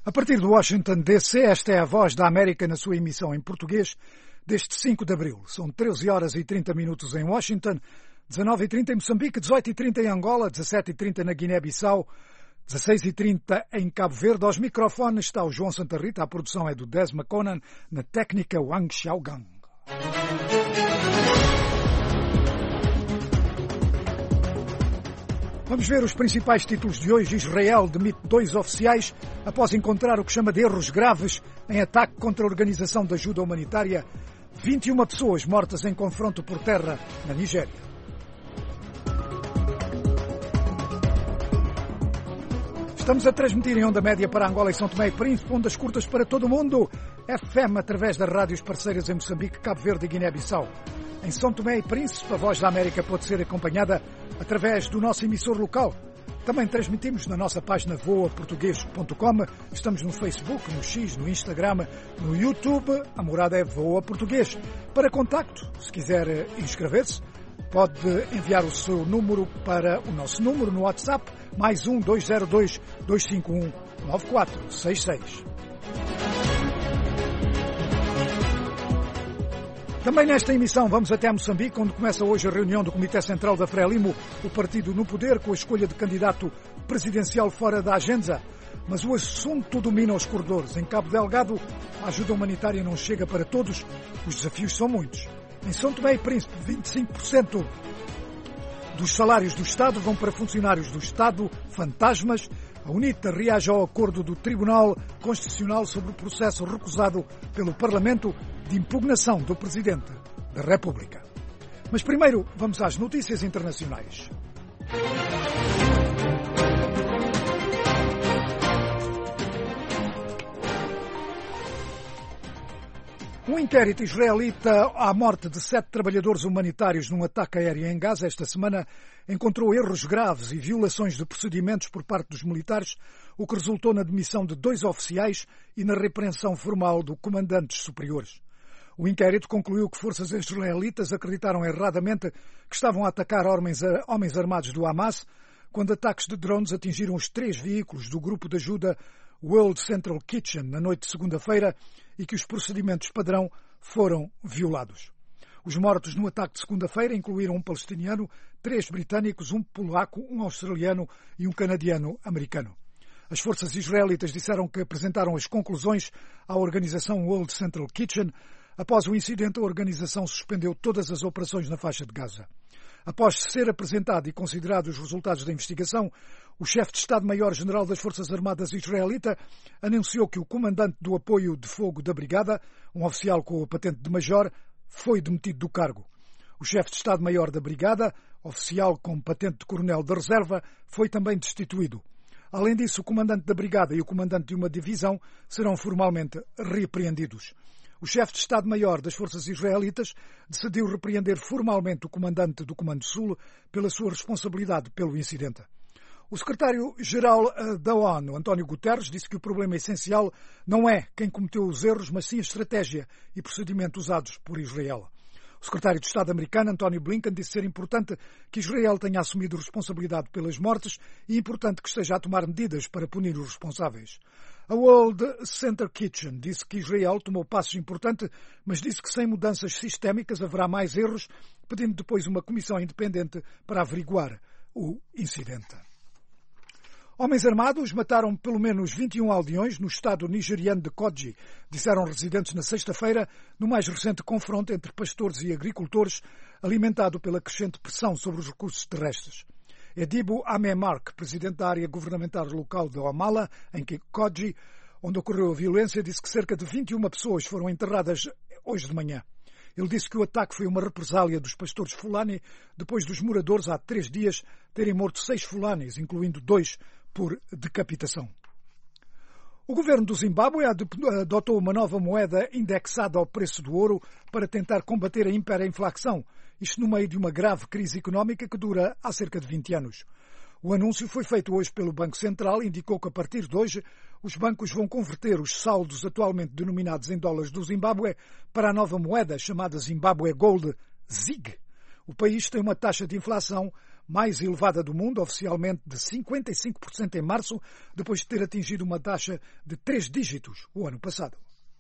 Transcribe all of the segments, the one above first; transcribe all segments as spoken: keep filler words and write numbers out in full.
A partir de Washington, D C, esta é a Voz da América na sua emissão em português deste cinco de abril. São treze horas e trinta minutos em Washington, dezanove e trinta em Moçambique, dezoito e trinta em Angola, dezassete e trinta na Guiné-Bissau, dezasseis e trinta em Cabo Verde. Aos microfones está o João Santa Rita, a produção é do Des McConan, na técnica Wang Xiaogang. Vamos ver os principais títulos de hoje. Israel demite dois oficiais após encontrar o que chama de erros graves em ataque contra a Organização de Ajuda Humanitária. vinte e uma pessoas mortas em confronto por terra na Nigéria. Estamos a transmitir em onda média para Angola e São Tomé e Príncipe, ondas curtas para todo o mundo. F M através das rádios parceiras em Moçambique, Cabo Verde e Guiné-Bissau. Em São Tomé e Príncipe, a Voz da América pode ser acompanhada através do nosso emissor local. Também transmitimos na nossa página voa português ponto com. Estamos no Facebook, no X, no Instagram, no YouTube. A morada é Voa Português. Para contacto, se quiser inscrever-se, pode enviar o seu número para o nosso número no WhatsApp, mais um dois zero dois, dois cinco um, nove quatro seis seis. Também nesta emissão vamos até Moçambique, onde começa hoje a reunião do Comitê Central da Frelimo, o partido no poder, com a escolha de candidato presidencial fora da agenda. Mas o assunto domina os corredores. Em Cabo Delgado, a ajuda humanitária não chega para todos, os desafios são muitos. Em São Tomé e Príncipe, vinte e cinco por cento dos salários do Estado vão para funcionários do Estado, fantasmas. A UNITA reage ao acordo do Tribunal Constitucional sobre o processo recusado pelo Parlamento de impugnação do Presidente da República. Mas primeiro vamos às notícias internacionais. Um inquérito israelita à morte de sete trabalhadores humanitários num ataque aéreo em Gaza esta semana encontrou erros graves e violações de procedimentos por parte dos militares, o que resultou na demissão de dois oficiais e na repreensão formal de comandantes superiores. O inquérito concluiu que forças israelitas acreditaram erradamente que estavam a atacar homens armados do Hamas quando ataques de drones atingiram os três veículos do grupo de ajuda World Central Kitchen na noite de segunda-feira e que os procedimentos padrão foram violados. Os mortos no ataque de segunda-feira incluíram um palestiniano, três britânicos, um polaco, um australiano e um canadiano-americano. As forças israelitas disseram que apresentaram as conclusões à organização World Central Kitchen. Após o incidente, a organização suspendeu todas as operações na faixa de Gaza. Após ser apresentado e considerados os resultados da investigação, o chefe de Estado-Maior-General das Forças Armadas israelita anunciou que o comandante do apoio de fogo da Brigada, um oficial com a patente de major, foi demitido do cargo. O chefe de Estado-Maior da Brigada, oficial com patente de coronel da reserva, foi também destituído. Além disso, o comandante da Brigada e o comandante de uma divisão serão formalmente repreendidos. O chefe de Estado-Maior das Forças Israelitas decidiu repreender formalmente o comandante do Comando Sul pela sua responsabilidade pelo incidente. O secretário-geral da ONU, António Guterres, disse que o problema essencial não é quem cometeu os erros, mas sim a estratégia e procedimento usados por Israel. O secretário de Estado americano, António Blinken, disse ser importante que Israel tenha assumido responsabilidade pelas mortes e importante que esteja a tomar medidas para punir os responsáveis. A World Center Kitchen disse que Israel tomou passos importantes, mas disse que sem mudanças sistémicas haverá mais erros, pedindo depois uma comissão independente para averiguar o incidente. Homens armados mataram pelo menos vinte e um aldeões no estado nigeriano de Kogi, disseram residentes na sexta-feira, no mais recente confronto entre pastores e agricultores, alimentado pela crescente pressão sobre os recursos terrestres. Edibo Amemark, presidente da área governamental local de Omala, em Kogi, onde ocorreu a violência, disse que cerca de vinte e uma pessoas foram enterradas hoje de manhã. Ele disse que o ataque foi uma represália dos pastores Fulani, depois dos moradores há três dias terem morto seis Fulanis, incluindo dois por decapitação. O governo do Zimbábue adotou uma nova moeda indexada ao preço do ouro para tentar combater a hiperinflação, isto no meio de uma grave crise económica que dura há cerca de vinte anos. O anúncio foi feito hoje pelo Banco Central e indicou que a partir de hoje os bancos vão converter os saldos atualmente denominados em dólares do Zimbábue para a nova moeda chamada Zimbábue Gold, Z I G. O país tem uma taxa de inflação mais elevada do mundo, oficialmente de cinquenta e cinco por cento em março, depois de ter atingido uma taxa de três dígitos o ano passado.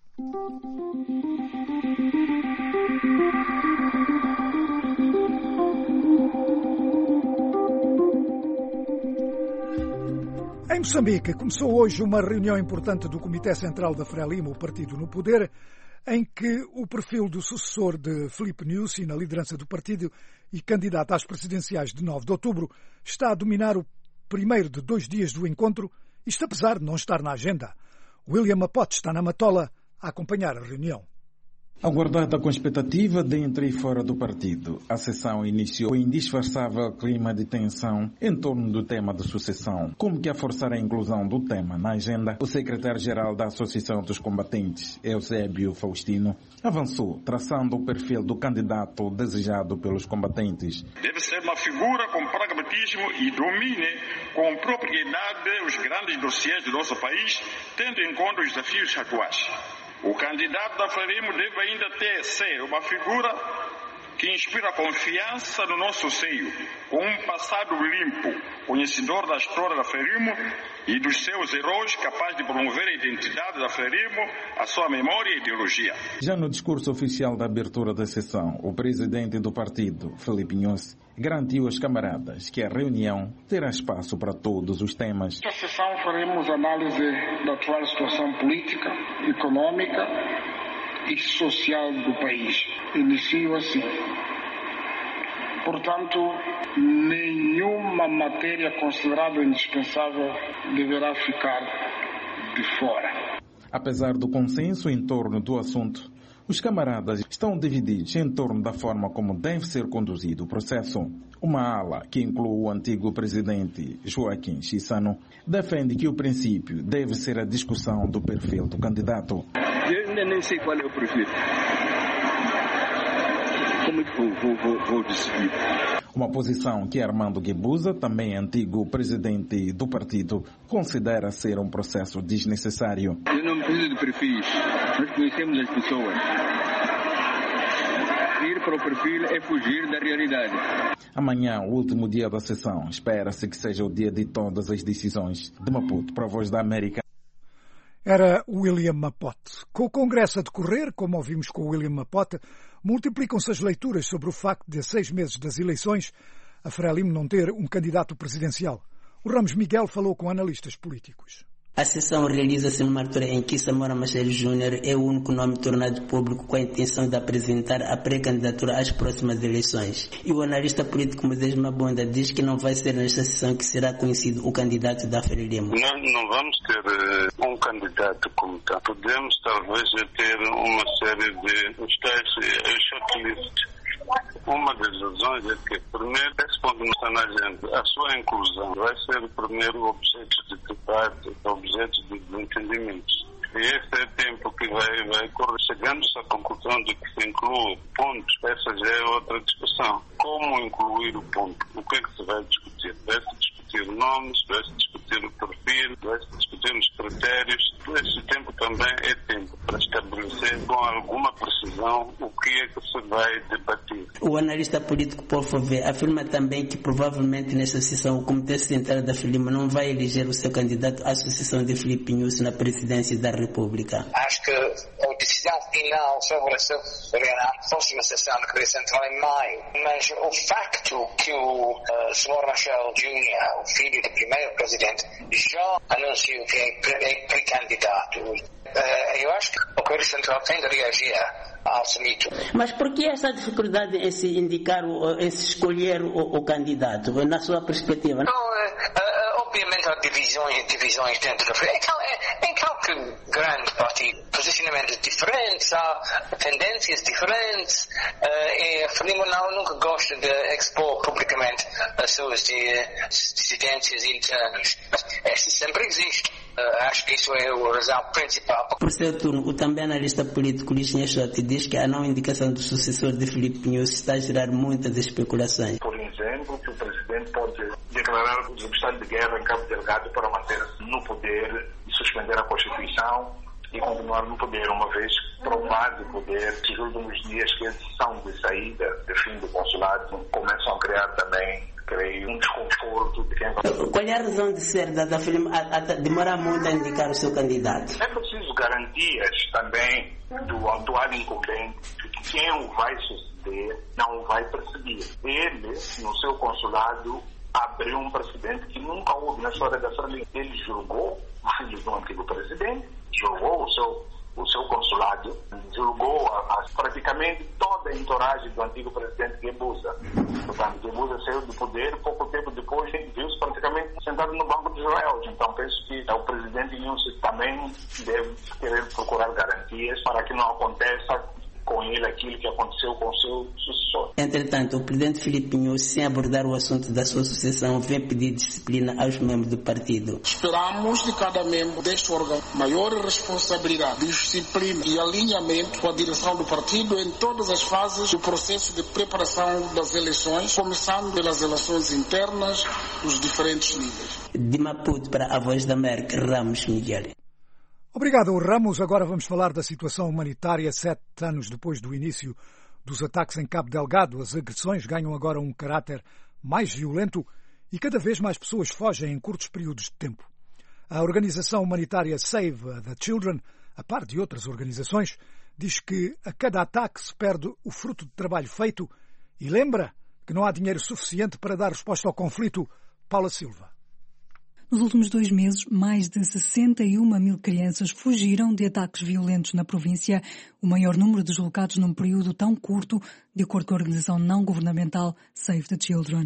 Em Moçambique, começou hoje uma reunião importante do Comitê Central da Frelimo, o partido no poder, em que o perfil do sucessor de Filipe Nyusi na liderança do partido e candidato às presidenciais de nove de outubro está a dominar o primeiro de dois dias do encontro, isto apesar de não estar na agenda. William Mapote está na Matola a acompanhar a reunião. Aguardada com expectativa dentro e fora do partido, a sessão iniciou com indisfarçável clima de tensão em torno do tema de sucessão. Como que a forçar a inclusão do tema na agenda, o secretário-geral da Associação dos Combatentes, Eusébio Faustino, avançou, traçando o perfil do candidato desejado pelos combatentes. Deve ser uma figura com pragmatismo e domine com propriedade os grandes dossiês do nosso país, tendo em conta os desafios atuais. O candidato da Frelimo deve ainda ter, ser uma figura que inspira confiança no nosso seio, com um passado limpo, conhecedor da história da Frelimo e dos seus heróis, capaz de promover a identidade da Frelimo, a sua memória e ideologia. Já no discurso oficial da abertura da sessão, o presidente do partido, Filipe Nyusi, garantiu aos camaradas que a reunião terá espaço para todos os temas. Nesta sessão faremos análise da atual situação política, econômica e social do país. Inicio assim. Portanto, nenhuma matéria considerada indispensável deverá ficar de fora. Apesar do consenso em torno do assunto, os camaradas estão divididos em torno da forma como deve ser conduzido o processo. Uma ala, que inclui o antigo presidente Joaquim Chissano, defende que o princípio deve ser a discussão do perfil do candidato. Eu ainda nem sei qual é o perfil. Como é que vou, vou, vou, vou decidir? Uma posição que Armando Guebuza, também antigo presidente do partido, considera ser um processo desnecessário. Eu não preciso de perfis, nós conhecemos as pessoas. Ir para o perfil é fugir da realidade. Amanhã, o último dia da sessão, espera-se que seja o dia de todas as decisões. De Maputo, para a Voz da América. Era William Mapote. Com o Congresso a decorrer, como ouvimos com o William Mapote, multiplicam-se as leituras sobre o facto de, a seis meses das eleições, a Frelimo não ter um candidato presidencial. O Ramos Miguel falou com analistas políticos. A sessão realiza-se numa altura em que Samora Machel Júnior é o único nome tornado público com a intenção de apresentar a pré-candidatura às próximas eleições. E o analista político Moisés Mabonda diz que não vai ser nesta sessão que será conhecido o candidato da Frelimo. Nós não vamos ter uh, um candidato como tal. Podemos talvez ter uma série de os tais uh, shortlist. Uma das razões é que, primeiro, esse ponto não está na agenda. A sua inclusão vai ser o primeiro objeto de debate, objeto de desentendimentos. E esse é o tempo que vai, vai correr. Chegando-se à conclusão de que se inclui pontos, essa já é outra discussão. Como incluir o ponto? O que é que se vai discutir? Vai-se discutir nomes, vai-se discutir o perfil, vai-se discutir os critérios. Esse tempo também é tempo para estabelecer com alguma precisão o que é que se vai debater. O analista político Paul Fauvet afirma também que provavelmente nesta sessão o Comitê Central da Frelimo não vai eleger o seu candidato à sucessão de Filipe Nyusi na presidência da República. Acho que a decisão final sobre essa próxima sessão do Comitê Central em maio, mas o facto que o uh, senhor Machel Júnior, o filho do primeiro presidente, já anunciou que é pré-candidato. Uh, eu acho que o Comitê Central tem de reagir ao mito. Mas por que essa dificuldade em se indicar, em se escolher o, o candidato, na sua perspectiva? Não, uh, uh, obviamente há divisões, divisões dentro da frente. Em, em qualquer grande partido, posicionamentos diferentes, há tendências diferentes, uh, e a Frelimo não nunca gosta de expor publicamente as suas dissidências internas. Esta sempre existe. Uh, acho que isso é a razão principal. Por seu turno, o também analista político Luís Nhachote diz que a não indicação do sucessor de Filipe Nyusi está a gerar muitas especulações. Por exemplo, que o presidente pode declarar o estado de guerra em Cabo Delgado para manter-se no poder e suspender a Constituição e continuar no poder, uma vez provado o poder. Nos últimos dias que eles são de saída, de fim do consulado, começam a criar também, creio, um desconforto de quem vai... Qual é a razão de ser da, da Frelimo a, a, a demorar muito a indicar o seu candidato? É preciso garantias também do atual incumbente que quem o vai suceder não o vai perseguir. Ele, no seu consulado, abriu um precedente que nunca houve na história da Frelimo. Ele julgou o filho do antigo presidente, julgou o seu, o seu consulado, julgou a, a, praticamente toda a entourage do antigo presidente Guebuza. Portanto, Guebuza saiu do poder, pouco tempo depois viu-se praticamente sentado no banco dos réus. Então, penso que o presidente Inúcio também deve querer procurar garantias para que não aconteça com ele aquilo que aconteceu com o seu sucessor. Entretanto, o presidente Filipe Inúcio, sem abordar o assunto da sua sucessão, vem pedir disciplina aos membros do partido. Esperamos de cada membro deste órgão maior responsabilidade, disciplina e alinhamento com a direção do partido em todas as fases do processo de preparação das eleições, começando pelas eleições internas dos diferentes níveis. De Maputo para a Voz da América, Ramos Miguel. Obrigado, Ramos. Agora vamos falar da situação humanitária sete anos depois do início dos ataques em Cabo Delgado. As agressões ganham agora um caráter mais violento e cada vez mais pessoas fogem em curtos períodos de tempo. A organização humanitária Save the Children, a par de outras organizações, diz que a cada ataque se perde o fruto de trabalho feito e lembra que não há dinheiro suficiente para dar resposta ao conflito. Paula Silva. Nos últimos dois meses, mais de sessenta e uma mil crianças fugiram de ataques violentos na província, o maior número deslocados num período tão curto, de acordo com a organização não-governamental Save the Children.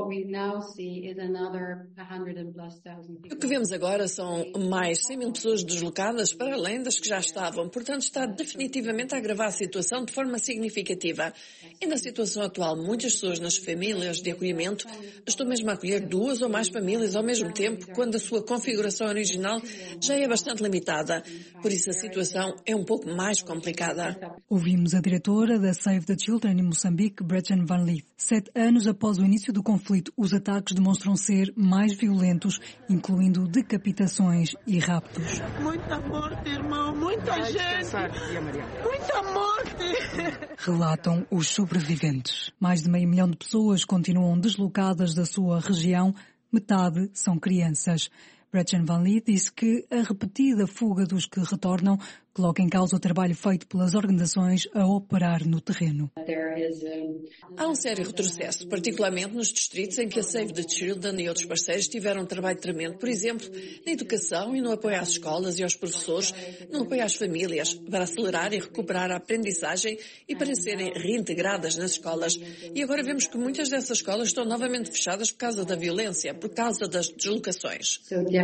O que vemos agora são mais cem mil pessoas deslocadas para além das que já estavam, portanto está definitivamente a agravar a situação de forma significativa. E na situação atual, muitas pessoas nas famílias de acolhimento estão mesmo a acolher duas ou mais famílias ao mesmo tempo, quando a sua configuração original já é bastante limitada. Por isso a situação é um pouco mais complicada. Ouvimos a diretora da Save the Children em Moçambique, Gretchen Van Liet. Sete anos após o início do conflito, os ataques demonstram ser mais violentos, incluindo decapitações e raptos. Muita morte, irmão, muita gente, muita morte. Relatam os sobreviventes. Mais de meio milhão de pessoas continuam deslocadas da sua região. Metade são crianças. Gretchen Van Liet disse que a repetida fuga dos que retornam coloca em causa o trabalho feito pelas organizações a operar no terreno. Há um sério retrocesso, particularmente nos distritos em que a Save the Children e outros parceiros tiveram um trabalho tremendo, por exemplo, na educação e no apoio às escolas e aos professores, no apoio às famílias, para acelerar e recuperar a aprendizagem e para serem reintegradas nas escolas. E agora vemos que muitas dessas escolas estão novamente fechadas por causa da violência, por causa das deslocações.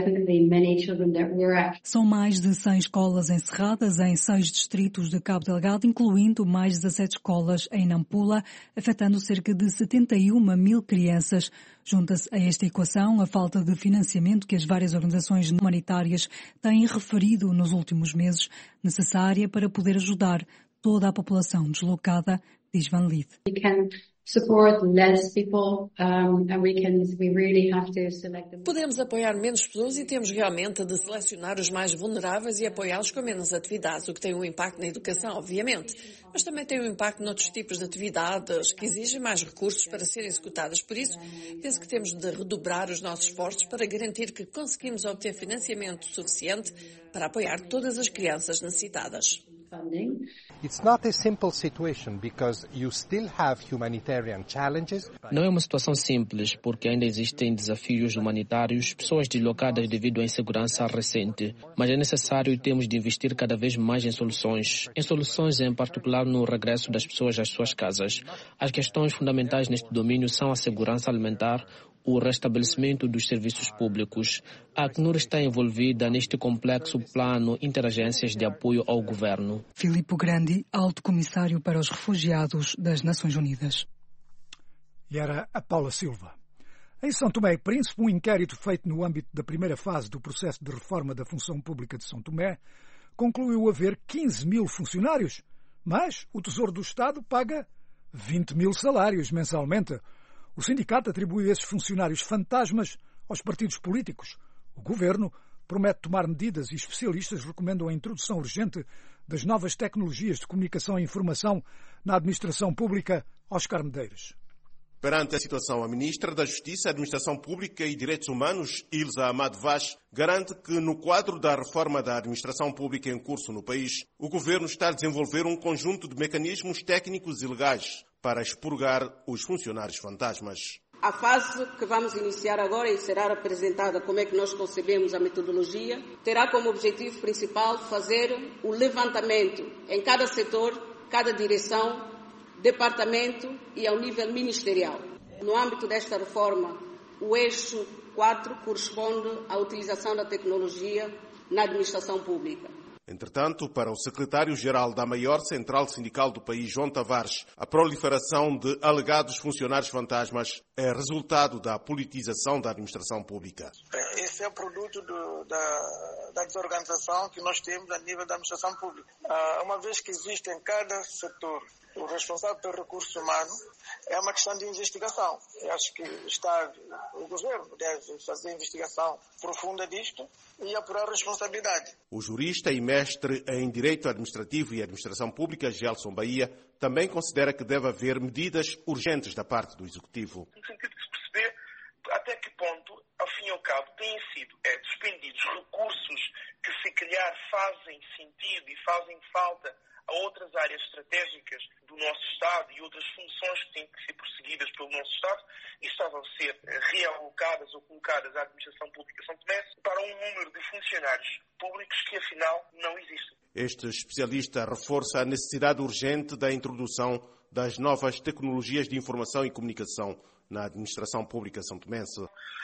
São mais de cem escolas encerradas em seis distritos de Cabo Delgado, incluindo mais dezassete escolas em Nampula, afetando cerca de setenta e uma mil crianças. Junta-se a esta equação a falta de financiamento que as várias organizações humanitárias têm referido nos últimos meses, necessária para poder ajudar toda a população deslocada, diz Van Liet. Podemos apoiar menos pessoas e temos realmente de selecionar os mais vulneráveis e apoiá-los com menos atividades, o que tem um impacto na educação, obviamente, mas também tem um impacto noutros tipos de atividades que exigem mais recursos para serem executadas. Por isso, penso que temos de redobrar os nossos esforços para garantir que conseguimos obter financiamento suficiente para apoiar todas as crianças necessitadas. It's not a simple situation because you still have humanitarian challenges. Não é uma situação simples porque ainda existem desafios humanitários, pessoas deslocadas devido à insegurança recente. Mas é necessário e temos de investir cada vez mais em soluções. Em soluções em particular no regresso das pessoas às suas casas. As questões fundamentais neste domínio são a segurança alimentar, o restabelecimento dos serviços públicos. A Acnur está envolvida neste complexo plano interagências de apoio ao governo. Filippo Grandi, alto comissário para os refugiados das Nações Unidas. E era a Paula Silva. Em São Tomé e Príncipe, um inquérito feito no âmbito da primeira fase do processo de reforma da função pública de São Tomé concluiu haver quinze mil funcionários, mas o Tesouro do Estado paga vinte mil salários mensalmente. O sindicato atribui esses funcionários fantasmas aos partidos políticos. O governo promete tomar medidas e especialistas recomendam a introdução urgente das novas tecnologias de comunicação e informação na administração pública. Oscar Medeiros. Perante a situação, a Ministra da Justiça, Administração Pública e Direitos Humanos, Ilza Amado Vaz, garante que no quadro da reforma da administração pública em curso no país, o Governo está a desenvolver um conjunto de mecanismos técnicos e legais para expurgar os funcionários fantasmas. A fase que vamos iniciar agora e será apresentada como é que nós concebemos a metodologia, terá como objetivo principal fazer o levantamento em cada setor, cada direção, departamento e ao nível ministerial. No âmbito desta reforma, o eixo quatro corresponde à utilização da tecnologia na administração pública. Entretanto, para o secretário-geral da maior central sindical do país, João Tavares, a proliferação de alegados funcionários fantasmas é resultado da politização da administração pública. Esse é o produto do, da, da desorganização que nós temos a nível da administração pública. Ah, uma vez que existe em cada setor o responsável pelo recurso humano, é uma questão de investigação. Eu acho que está, o governo deve fazer investigação profunda disto e apurar a responsabilidade. O jurista e mestre em Direito Administrativo e Administração Pública, Gelson Bahia, também considera que deve haver medidas urgentes da parte do Executivo. No sentido de se perceber até que ponto, ao fim e ao cabo, têm sido é, despendidos recursos que, se calhar, fazem sentido e fazem falta a outras áreas estratégicas do nosso Estado e outras funções que têm que ser perseguidas pelo nosso Estado e estavam a ser realocadas ou colocadas à administração pública São Tomé para um número de funcionários públicos que, afinal, não existem. Este especialista reforça a necessidade urgente da introdução das novas tecnologias de informação e comunicação na administração pública são tomense.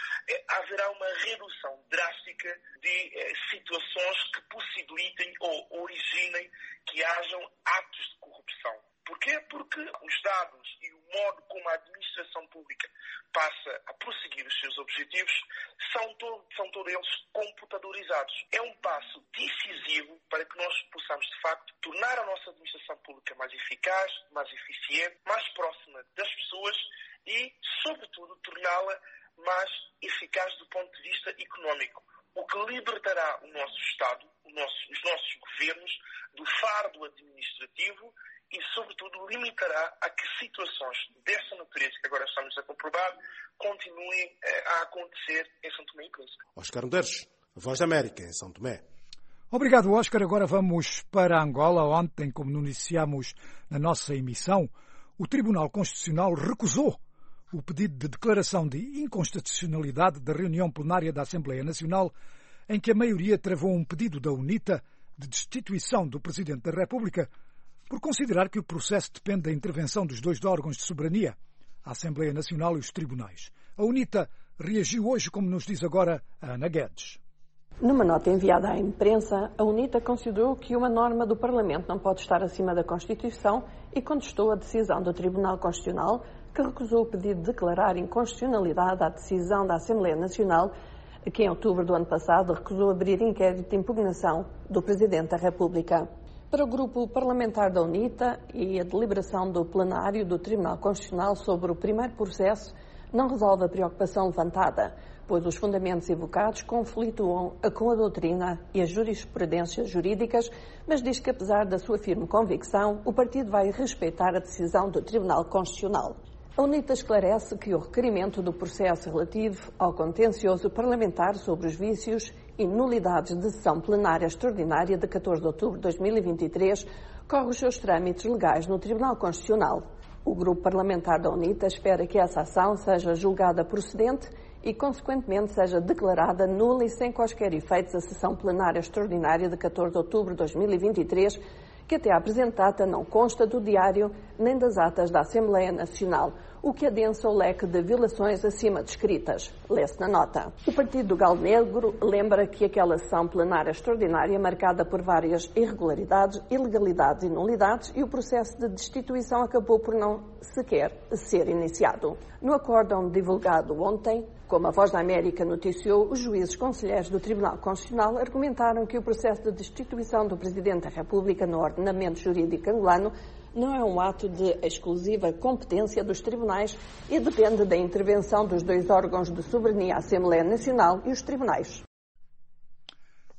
Haverá uma redução drástica de eh, situações que possibilitem ou originem que hajam atos de corrupção. Porquê? Porque os dados e o modo como a administração pública passa a prosseguir os seus objetivos são, todo, são todos eles computadorizados. É um passo decisivo para que nós possamos, de facto, tornar a nossa administração pública mais eficaz, mais eficiente, mais próxima das pessoas e, sobretudo, torná-la mais eficaz do ponto de vista económico, o que libertará o nosso Estado, o nosso, os nossos governos, do fardo administrativo e, sobretudo, limitará a que situações dessa natureza que agora estamos a comprovar continuem eh, a acontecer em São Tomé e Príncipe. Oscar Medeiros, Voz da América, em São Tomé. Obrigado, Oscar. Agora vamos para Angola. Ontem, como noticiamos na nossa emissão, o Tribunal Constitucional recusou o pedido de declaração de inconstitucionalidade da reunião plenária da Assembleia Nacional, em que a maioria travou um pedido da UNITA de destituição do Presidente da República, por considerar que o processo depende da intervenção dos dois órgãos de soberania, a Assembleia Nacional e os tribunais. A UNITA reagiu hoje, como nos diz agora a Ana Guedes. Numa nota enviada à imprensa, a UNITA considerou que uma norma do Parlamento não pode estar acima da Constituição e contestou a decisão do Tribunal Constitucional, que recusou o pedido de declarar inconstitucionalidade à decisão da Assembleia Nacional, que em outubro do ano passado recusou abrir inquérito de impugnação do Presidente da República. Para o grupo parlamentar da UNITA e a deliberação do plenário do Tribunal Constitucional sobre o primeiro processo não resolve a preocupação levantada, pois os fundamentos evocados conflituam com a doutrina e as jurisprudências jurídicas, mas diz que, apesar da sua firme convicção, o partido vai respeitar a decisão do Tribunal Constitucional. A UNITA esclarece que o requerimento do processo relativo ao contencioso parlamentar sobre os vícios e nulidades de sessão plenária extraordinária de catorze de outubro de dois mil e vinte e três corre os seus trâmites legais no Tribunal Constitucional. O grupo parlamentar da UNITA espera que essa ação seja julgada procedente e, consequentemente, seja declarada nula e sem quaisquer efeitos a sessão plenária extraordinária de catorze de outubro de dois mil e vinte e três, que até à presente data não consta do diário nem das atas da Assembleia Nacional, o que adensa o leque de violações acima descritas. Lê-se na nota. O Partido do Galo Negro lembra que aquela sessão plenária extraordinária, marcada por várias irregularidades, ilegalidades e nulidades, e o processo de destituição acabou por não sequer ser iniciado. No acórdão divulgado ontem, como a Voz da América noticiou, os juízes conselheiros do Tribunal Constitucional argumentaram que o processo de destituição do Presidente da República no ordenamento jurídico angolano não é um ato de exclusiva competência dos tribunais e depende da intervenção dos dois órgãos de soberania, a Assembleia Nacional e os tribunais.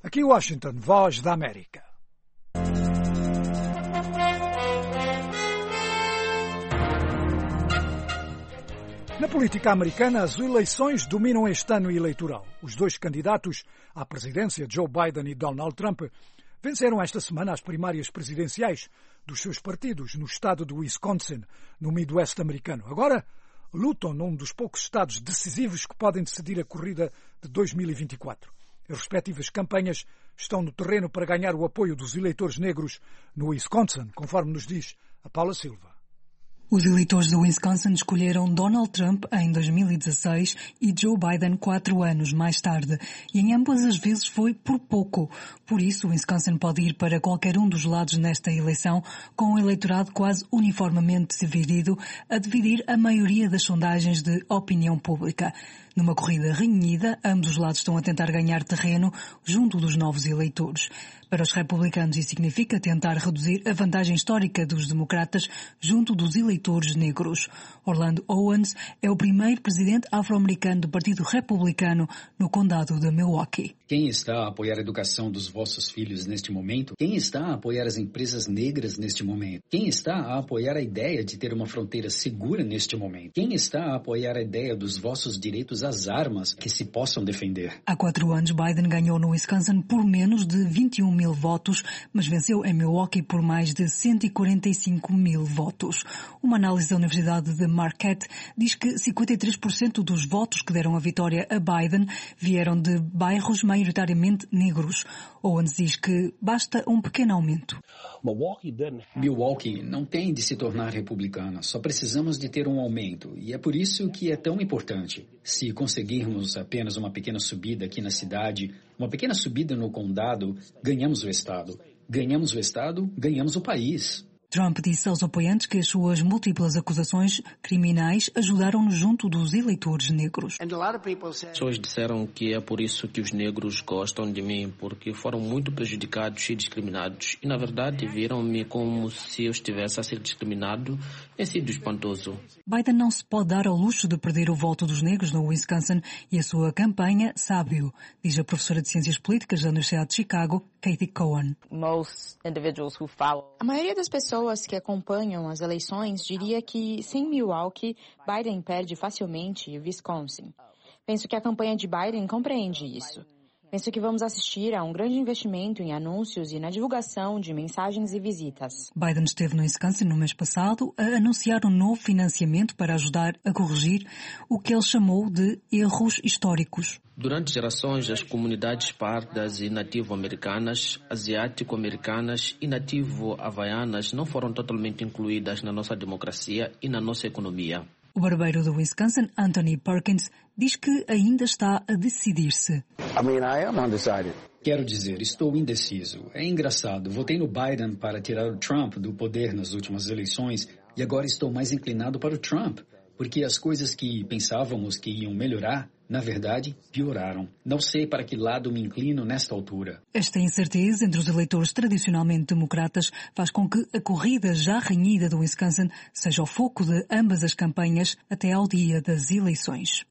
Aqui Washington, Voz da América. Na política americana, as eleições dominam este ano eleitoral. Os dois candidatos à presidência, Joe Biden e Donald Trump, venceram esta semana as primárias presidenciais dos seus partidos no estado do Wisconsin, no Midwest americano. Agora, lutam num dos poucos estados decisivos que podem decidir a corrida de dois mil e vinte e quatro. As respectivas campanhas estão no terreno para ganhar o apoio dos eleitores negros no Wisconsin, conforme nos diz a Paula Silva. Os eleitores do Wisconsin escolheram Donald Trump em dois mil e dezasseis e Joe Biden quatro anos mais tarde. E em ambas as vezes foi por pouco. Por isso, o Wisconsin pode ir para qualquer um dos lados nesta eleição, com o eleitorado quase uniformemente dividido, a dividir a maioria das sondagens de opinião pública. Numa corrida renhida, ambos os lados estão a tentar ganhar terreno junto dos novos eleitores. Para os republicanos, isso significa tentar reduzir a vantagem histórica dos democratas junto dos eleitores negros. Orlando Owens é o primeiro presidente afro-americano do Partido Republicano no condado de Milwaukee. Quem está a apoiar a educação dos vossos filhos neste momento? Quem está a apoiar as empresas negras neste momento? Quem está a apoiar a ideia de ter uma fronteira segura neste momento? Quem está a apoiar a ideia dos vossos direitos às armas que se possam defender? Há quatro anos, Biden ganhou no Wisconsin por menos de vinte e um mil votos, mas venceu em Milwaukee por mais de cento e quarenta e cinco mil votos. Uma análise da Universidade de Marquette diz que cinquenta e três por cento dos votos que deram a vitória a Biden vieram de bairros maioritariamente negros. Owens diz que basta um pequeno aumento. Milwaukee não tem de se tornar republicana, só precisamos de ter um aumento, e é por isso que é tão importante. Se conseguirmos apenas uma pequena subida aqui na cidade, uma pequena subida no condado, ganhamos o estado. Ganhamos o estado, ganhamos o país. Trump disse aos apoiantes que as suas múltiplas acusações criminais ajudaram-no junto dos eleitores negros. Pessoas disseram que é por isso que os negros gostam de mim, porque foram muito prejudicados e discriminados. E, na verdade, viram-me como se eu estivesse a ser discriminado. Tem sido espantoso. Biden não se pode dar ao luxo de perder o voto dos negros no Wisconsin e a sua campanha sabe-o, diz a professora de Ciências Políticas da Universidade de Chicago, Katie Cohen. A maioria das pessoas que acompanham as eleições diria que, sem Milwaukee, Biden perde facilmente Wisconsin. Penso que a campanha de Biden compreende isso. Penso que vamos assistir a um grande investimento em anúncios e na divulgação de mensagens e visitas. Biden esteve no Wisconsin no mês passado a anunciar um novo financiamento para ajudar a corrigir o que ele chamou de erros históricos. Durante gerações, as comunidades pardas e nativo-americanas, asiático-americanas e nativo-havaianas não foram totalmente incluídas na nossa democracia e na nossa economia. O barbeiro do Wisconsin, Anthony Perkins, diz que ainda está a decidir-se. Quero dizer, estou indeciso. É engraçado, votei no Biden para tirar o Trump do poder nas últimas eleições e agora estou mais inclinado para o Trump, porque as coisas que pensávamos que iam melhorar, na verdade, pioraram. Não sei para que lado me inclino nesta altura. Esta incerteza entre os eleitores tradicionalmente democratas faz com que a corrida já renhida do Wisconsin seja o foco de ambas as campanhas até ao dia das eleições.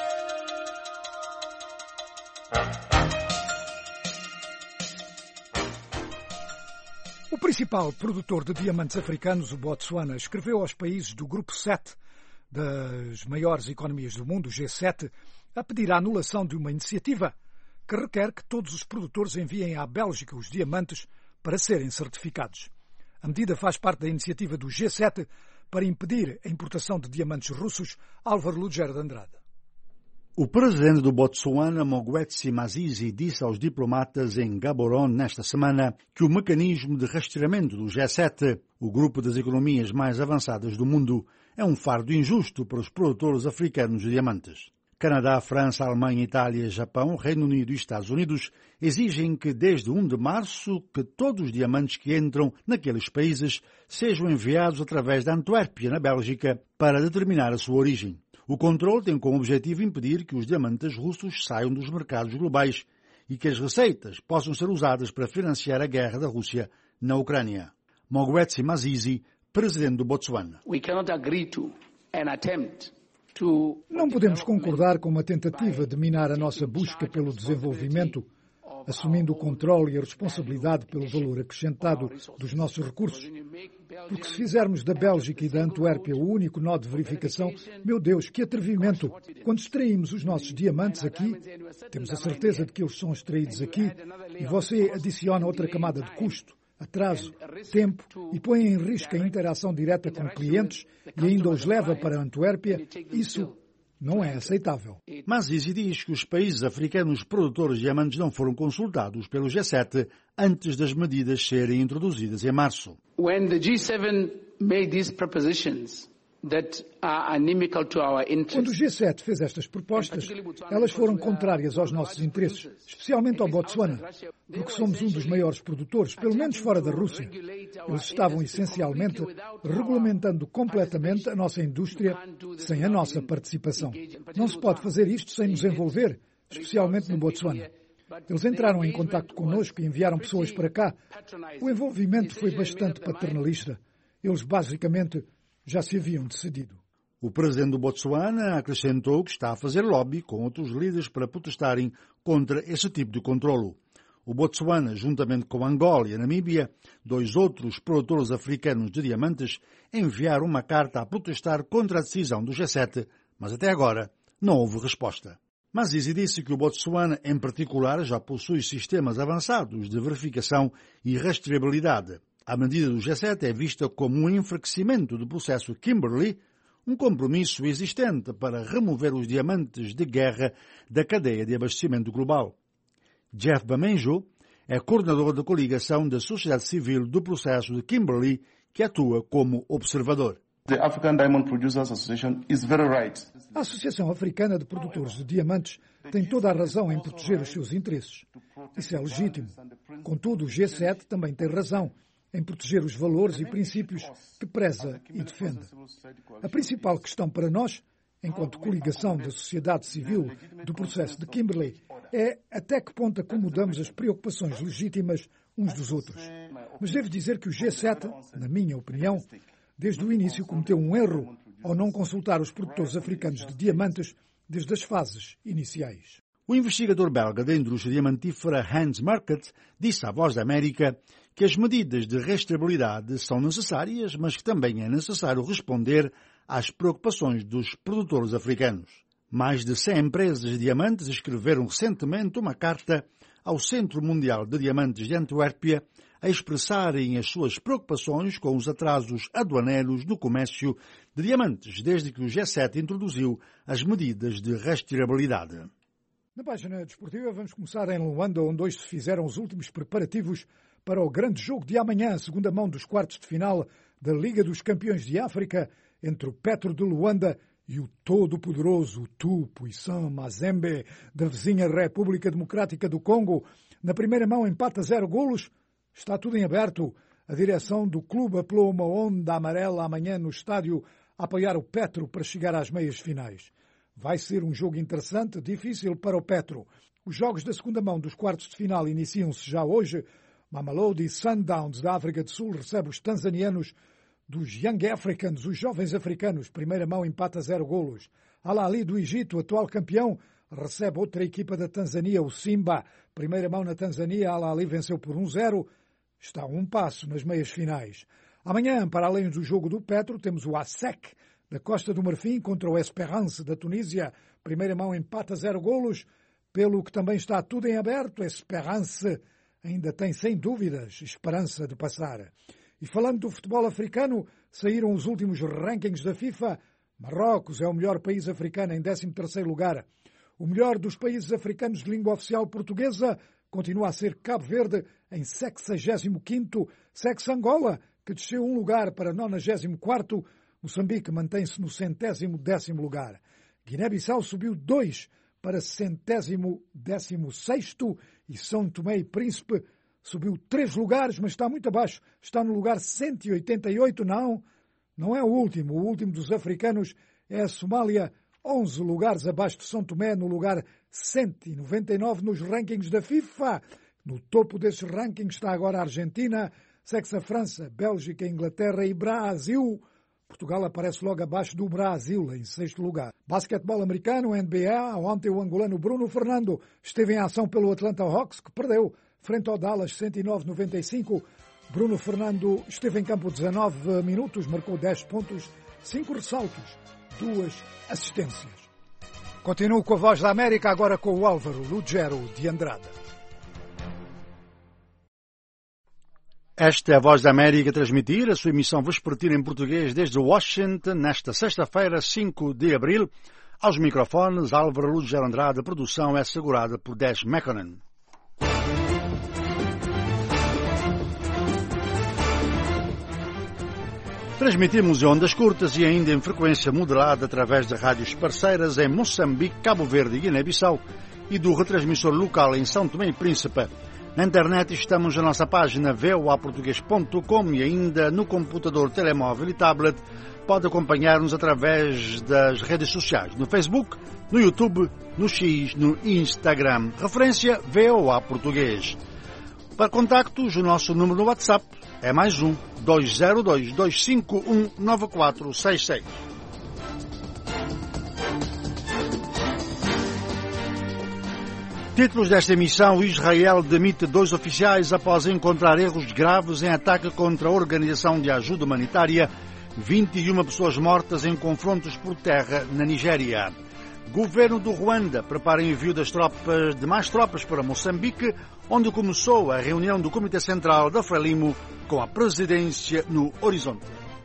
O principal produtor de diamantes africanos, o Botsuana, escreveu aos países do Grupo sete das maiores economias do mundo, o G sete, a pedir a anulação de uma iniciativa que requer que todos os produtores enviem à Bélgica os diamantes para serem certificados. A medida faz parte da iniciativa do G sete para impedir a importação de diamantes russos. Álvaro Lugero de Andrade. O presidente do Botsuana, Mokgweetsi Masisi, disse aos diplomatas em Gaborone nesta semana que o mecanismo de rastreamento do G sete, o grupo das economias mais avançadas do mundo, é um fardo injusto para os produtores africanos de diamantes. Canadá, França, Alemanha, Itália, Japão, Reino Unido e Estados Unidos exigem que desde um de março que todos os diamantes que entram naqueles países sejam enviados através da Antuérpia, na Bélgica, para determinar a sua origem. O controle tem como objetivo impedir que os diamantes russos saiam dos mercados globais e que as receitas possam ser usadas para financiar a guerra da Rússia na Ucrânia. Mokgweetsi Masisi, presidente do Botsuana. We cannot agree to an attempt. Não podemos concordar com uma tentativa de minar a nossa busca pelo desenvolvimento assumindo o controle e a responsabilidade pelo valor acrescentado dos nossos recursos. Porque se fizermos da Bélgica e da Antuérpia o único nó de verificação, meu Deus, que atrevimento! Quando extraímos os nossos diamantes aqui, temos a certeza de que eles são extraídos aqui, e você adiciona outra camada de custo, atraso, tempo e põe em risco a interação direta com clientes e ainda os leva para a Antuérpia, isso não é aceitável. Masisi diz que os países africanos produtores de diamantes não foram consultados pelo G sete antes das medidas serem introduzidas em março. When the G seven made these propositions that are inimical to our interests. Quando o G sete fez estas propostas, elas foram contrárias aos nossos interesses, especialmente ao Botsuana, porque somos um dos maiores produtores, pelo menos fora da Rússia. Eles estavam essencialmente regulamentando completamente a nossa indústria sem a nossa participação. Não se pode fazer isto sem nos envolver, especialmente no Botsuana. Eles entraram em contato connosco e enviaram pessoas para cá. O envolvimento foi bastante paternalista. Eles basicamente já se haviam decidido. O presidente do Botsuana acrescentou que está a fazer lobby com outros líderes para protestarem contra esse tipo de controlo. O Botsuana, juntamente com Angola e a Namíbia, dois outros produtores africanos de diamantes, enviaram uma carta a protestar contra a decisão do G sete, mas até agora não houve resposta. Masisi disse que o Botsuana, em particular, já possui sistemas avançados de verificação e rastreabilidade. A medida do G sete é vista como um enfraquecimento do processo Kimberley, um compromisso existente para remover os diamantes de guerra da cadeia de abastecimento global. Jeff Bamenjo é coordenador da coligação da sociedade civil do processo de Kimberley, que atua como observador. The African Diamond Producers Association is very right. A Associação Africana de Produtores de Diamantes tem toda a razão em proteger os seus interesses. Isso é legítimo. Contudo, o G sete também tem razão em proteger os valores e princípios que preza e defende. A principal questão para nós, enquanto coligação da sociedade civil do processo de Kimberley, é até que ponto acomodamos as preocupações legítimas uns dos outros. Mas devo dizer que o G sete, na minha opinião, desde o início cometeu um erro ao não consultar os produtores africanos de diamantes desde as fases iniciais. O investigador belga da indústria diamantífera Hans Market disse à Voz da América que as medidas de rastreabilidade são necessárias, mas que também é necessário responder às preocupações dos produtores africanos. Mais de cem empresas de diamantes escreveram recentemente uma carta ao Centro Mundial de Diamantes de Antuérpia a expressarem as suas preocupações com os atrasos aduaneiros no comércio de diamantes, desde que o G sete introduziu as medidas de rastreabilidade. Na página desportiva vamos começar em Luanda, onde hoje se fizeram os últimos preparativos para o grande jogo de amanhã, a segunda mão dos quartos de final da Liga dos Campeões de África, entre o Petro de Luanda e o todo-poderoso Tu Puissant Mazembe, da vizinha República Democrática do Congo. Na primeira mão, empate a zero golos. Está tudo em aberto. A direção do clube apelou uma onda amarela amanhã no estádio a apoiar o Petro para chegar às meias finais. Vai ser um jogo interessante, difícil para o Petro. Os jogos da segunda mão dos quartos de final iniciam-se já hoje. Mamelodi Sundowns da África do Sul recebe os tanzanianos dos Young Africans, os jovens africanos. Primeira mão, empate a zero golos. Al Ahly do Egito, atual campeão, recebe outra equipa da Tanzânia, o Simba. Primeira mão na Tanzânia, Al Ahly venceu por um zero. Está a um passo nas meias finais. Amanhã, para além do jogo do Petro, temos o A S E C da Costa do Marfim contra o Esperance da Tunísia. Primeira mão, empate a zero golos. Pelo que também está tudo em aberto, Esperance ainda tem, sem dúvidas, esperança de passar. E falando do futebol africano, saíram os últimos rankings da FIFA. Marrocos é o melhor país africano em décimo terceiro lugar. O melhor dos países africanos de língua oficial portuguesa continua a ser Cabo Verde em sexagésimo quinto. Segue-se Angola, que desceu um lugar para nonagésimo quarto. Moçambique mantém-se no centésimo décimo lugar. Guiné-Bissau subiu dois para centésimo décimo sexto e São Tomé e Príncipe subiu três lugares, mas está muito abaixo. Está no lugar cento e oitenta e oito, não. Não é o último. O último dos africanos é a Somália, onze lugares abaixo de São Tomé, no lugar cento e noventa e nove nos rankings da FIFA. No topo desses rankings está agora a Argentina, segue-se a França, Bélgica, Inglaterra e Brasil. Portugal aparece logo abaixo do Brasil, em sexto lugar. Basquetebol americano, N B A, ontem o angolano Bruno Fernando esteve em ação pelo Atlanta Hawks, que perdeu frente ao Dallas cento e nove a noventa e cinco. Bruno Fernando esteve em campo dezanove minutos, marcou dez pontos, cinco ressaltos, duas assistências. Continuo com a Voz da América, agora com o Álvaro Lugero de Andrada. Esta é a Voz da América a transmitir a sua emissão vespertina em português desde Washington, nesta sexta-feira, cinco de abril. Aos microfones, Álvaro Lugero Andrada. A produção é assegurada por Des Mekonnen. Transmitimos em ondas curtas e ainda em frequência moderada através de rádios parceiras em Moçambique, Cabo Verde e Guiné-Bissau e do retransmissor local em São Tomé e Príncipe. Na internet estamos na nossa página v o a português ponto com e ainda no computador, telemóvel e tablet pode acompanhar-nos através das redes sociais, no Facebook, no YouTube, no X, no Instagram. Referência V O A Português. Para contactos, o nosso número no WhatsApp é mais um, dois zero dois, dois cinco um, nove quatro seis seis. Títulos desta emissão: Israel demite dois oficiais após encontrar erros graves em ataque contra a Organização de Ajuda Humanitária. vinte e uma pessoas mortas em confrontos por terra na Nigéria. Governo do Ruanda prepara envio das tropas, de mais tropas para Moçambique, onde começou a reunião do Comitê Central da Frelimo com a presidência no horizonte.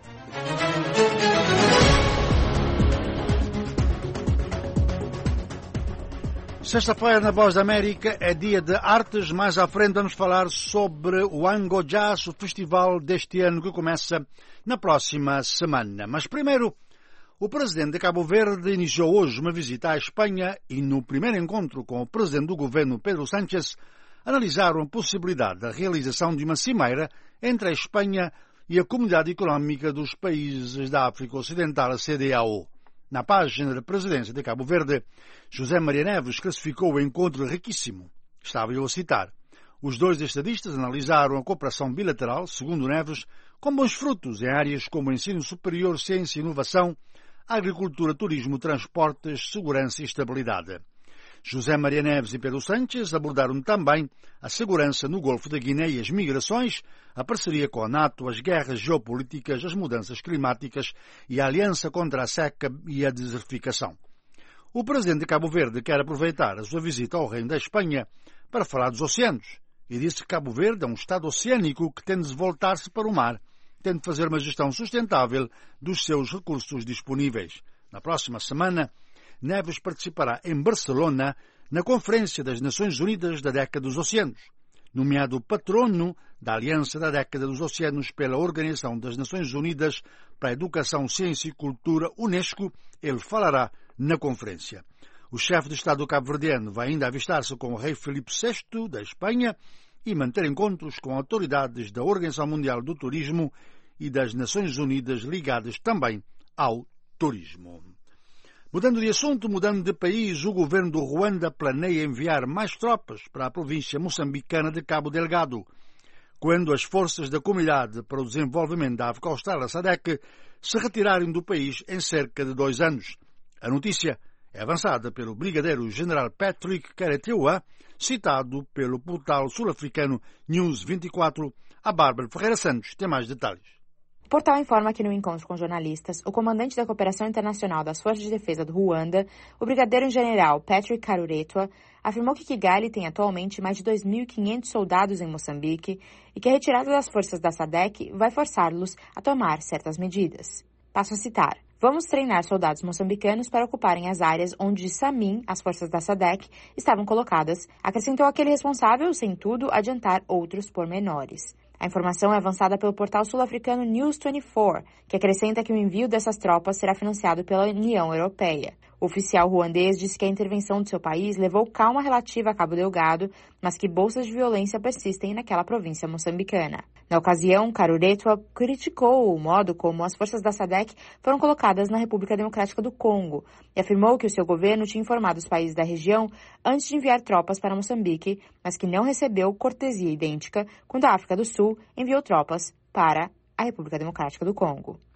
Sexta-feira, na Voz da América, é dia de artes. Mais à frente vamos falar sobre o Ango Jazz, o festival deste ano que começa na próxima semana. Mas primeiro, o presidente de Cabo Verde iniciou hoje uma visita à Espanha e no primeiro encontro com o presidente do governo, Pedro Sánchez, analisaram a possibilidade da realização de uma cimeira entre a Espanha e a Comunidade Económica dos Países da África Ocidental, a C D A O. Na página da presidência de Cabo Verde, José Maria Neves classificou o encontro riquíssimo. Estava eu a citar. Os dois estadistas analisaram a cooperação bilateral, segundo Neves, com bons frutos em áreas como ensino superior, ciência e inovação, agricultura, turismo, transportes, segurança e estabilidade. José Maria Neves e Pedro Sánchez abordaram também a segurança no Golfo da Guiné e as migrações, a parceria com a NATO, as guerras geopolíticas, as mudanças climáticas e a aliança contra a seca e a desertificação. O presidente de Cabo Verde quer aproveitar a sua visita ao Reino da Espanha para falar dos oceanos e disse que Cabo Verde é um estado oceânico que tem de voltar-se para o mar, tem de fazer uma gestão sustentável dos seus recursos disponíveis. Na próxima semana, Neves participará em Barcelona na Conferência das Nações Unidas da Década dos Oceanos. Nomeado patrono da Aliança da Década dos Oceanos pela Organização das Nações Unidas para a Educação, Ciência e Cultura, Unesco, ele falará na conferência. O chefe de Estado cabo-verdiano vai ainda avistar-se com o rei Filipe sexto da Espanha e manter encontros com autoridades da Organização Mundial do Turismo e das Nações Unidas ligadas também ao turismo. Mudando de assunto, mudando de país, o governo do Ruanda planeia enviar mais tropas para a província moçambicana de Cabo Delgado, quando as forças da Comunidade para o Desenvolvimento da África Austral, a SADC, se retirarem do país em cerca de dois anos. A notícia é avançada pelo brigadeiro-general Patrick Kareteua, citado pelo portal sul-africano News vinte e quatro. A Bárbara Ferreira Santos tem mais detalhes. O portal informa que no encontro com jornalistas, o comandante da Cooperação Internacional das Forças de Defesa do Ruanda, o brigadeiro-general Patrick Karuretwa, afirmou que Kigali tem atualmente mais de dois mil e quinhentos soldados em Moçambique e que a retirada das forças da SADC vai forçá-los a tomar certas medidas. Passo a citar. Vamos treinar soldados moçambicanos para ocuparem as áreas onde Samin, as forças da SADC, estavam colocadas, acrescentou aquele responsável, sem tudo adiantar outros pormenores. A informação é avançada pelo portal sul-africano News vinte e quatro, que acrescenta que o envio dessas tropas será financiado pela União Europeia. O oficial ruandês disse que a intervenção de seu país levou calma relativa a Cabo Delgado, mas que bolsas de violência persistem naquela província moçambicana. Na ocasião, Karuretwa criticou o modo como as forças da SADC foram colocadas na República Democrática do Congo e afirmou que o seu governo tinha informado os países da região antes de enviar tropas para Moçambique, mas que não recebeu cortesia idêntica quando a África do Sul enviou tropas para a República Democrática do Congo.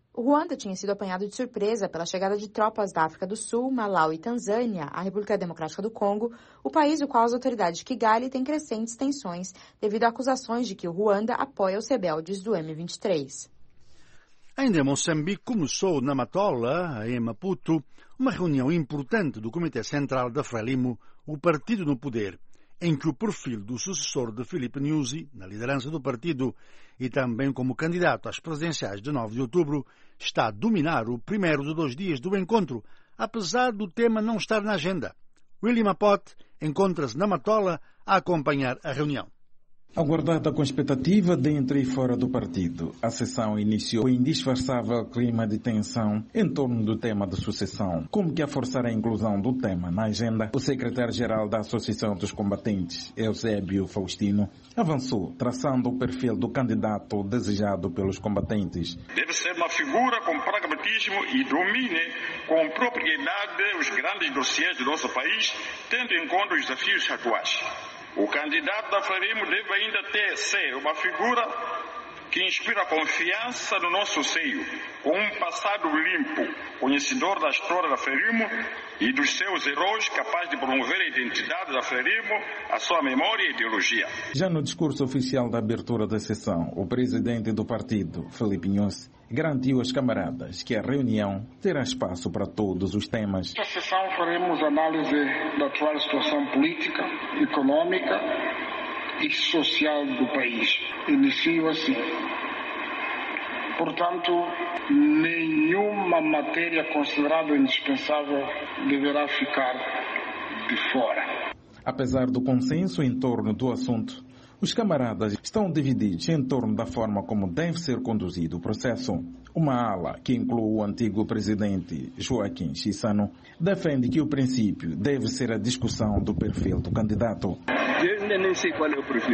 O Ruanda tinha sido apanhado de surpresa pela chegada de tropas da África do Sul, Malau e Tanzânia à República Democrática do Congo, o país do qual as autoridades de Kigali têm crescentes tensões devido a acusações de que o Ruanda apoia os rebeldes do M vinte e três. Ainda em Moçambique começou na Matola, em Maputo, uma reunião importante do Comitê Central da Frelimo, o partido no poder, em que o perfil do sucessor de Filipe Nyusi, na liderança do partido e também como candidato às presidenciais de nove de outubro, está a dominar o primeiro de dois dias do encontro, apesar do tema não estar na agenda. William Apote encontra-se na Matola a acompanhar a reunião. Aguardada com expectativa dentro e fora do partido, a sessão iniciou em indisfarçável clima de tensão em torno do tema de sucessão. Como que a forçar a inclusão do tema na agenda, o secretário-geral da Associação dos Combatentes, Eusébio Faustino, avançou, traçando o perfil do candidato desejado pelos combatentes. Deve ser uma figura com pragmatismo e domine com propriedade os grandes dossiês do nosso país, tendo em conta os desafios atuais. O candidato da Frelimo deve ainda ter ser uma figura que inspira confiança no nosso seio, com um passado limpo, conhecedor da história da Frelimo e dos seus heróis, capaz de promover a identidade da Frelimo, a sua memória e ideologia. Já no discurso oficial da abertura da sessão, o presidente do partido, Filipe Nyusi, garantiu aos camaradas que a reunião terá espaço para todos os temas. Nesta sessão faremos análise da atual situação política, econômica e social do país. Inicio assim. Portanto, nenhuma matéria considerada indispensável deverá ficar de fora. Apesar do consenso em torno do assunto, os camaradas estão divididos em torno da forma como deve ser conduzido o processo. Uma ala, que inclui o antigo presidente Joaquim Chissano, defende que o princípio deve ser a discussão do perfil do candidato. Eu ainda nem sei qual é o perfil.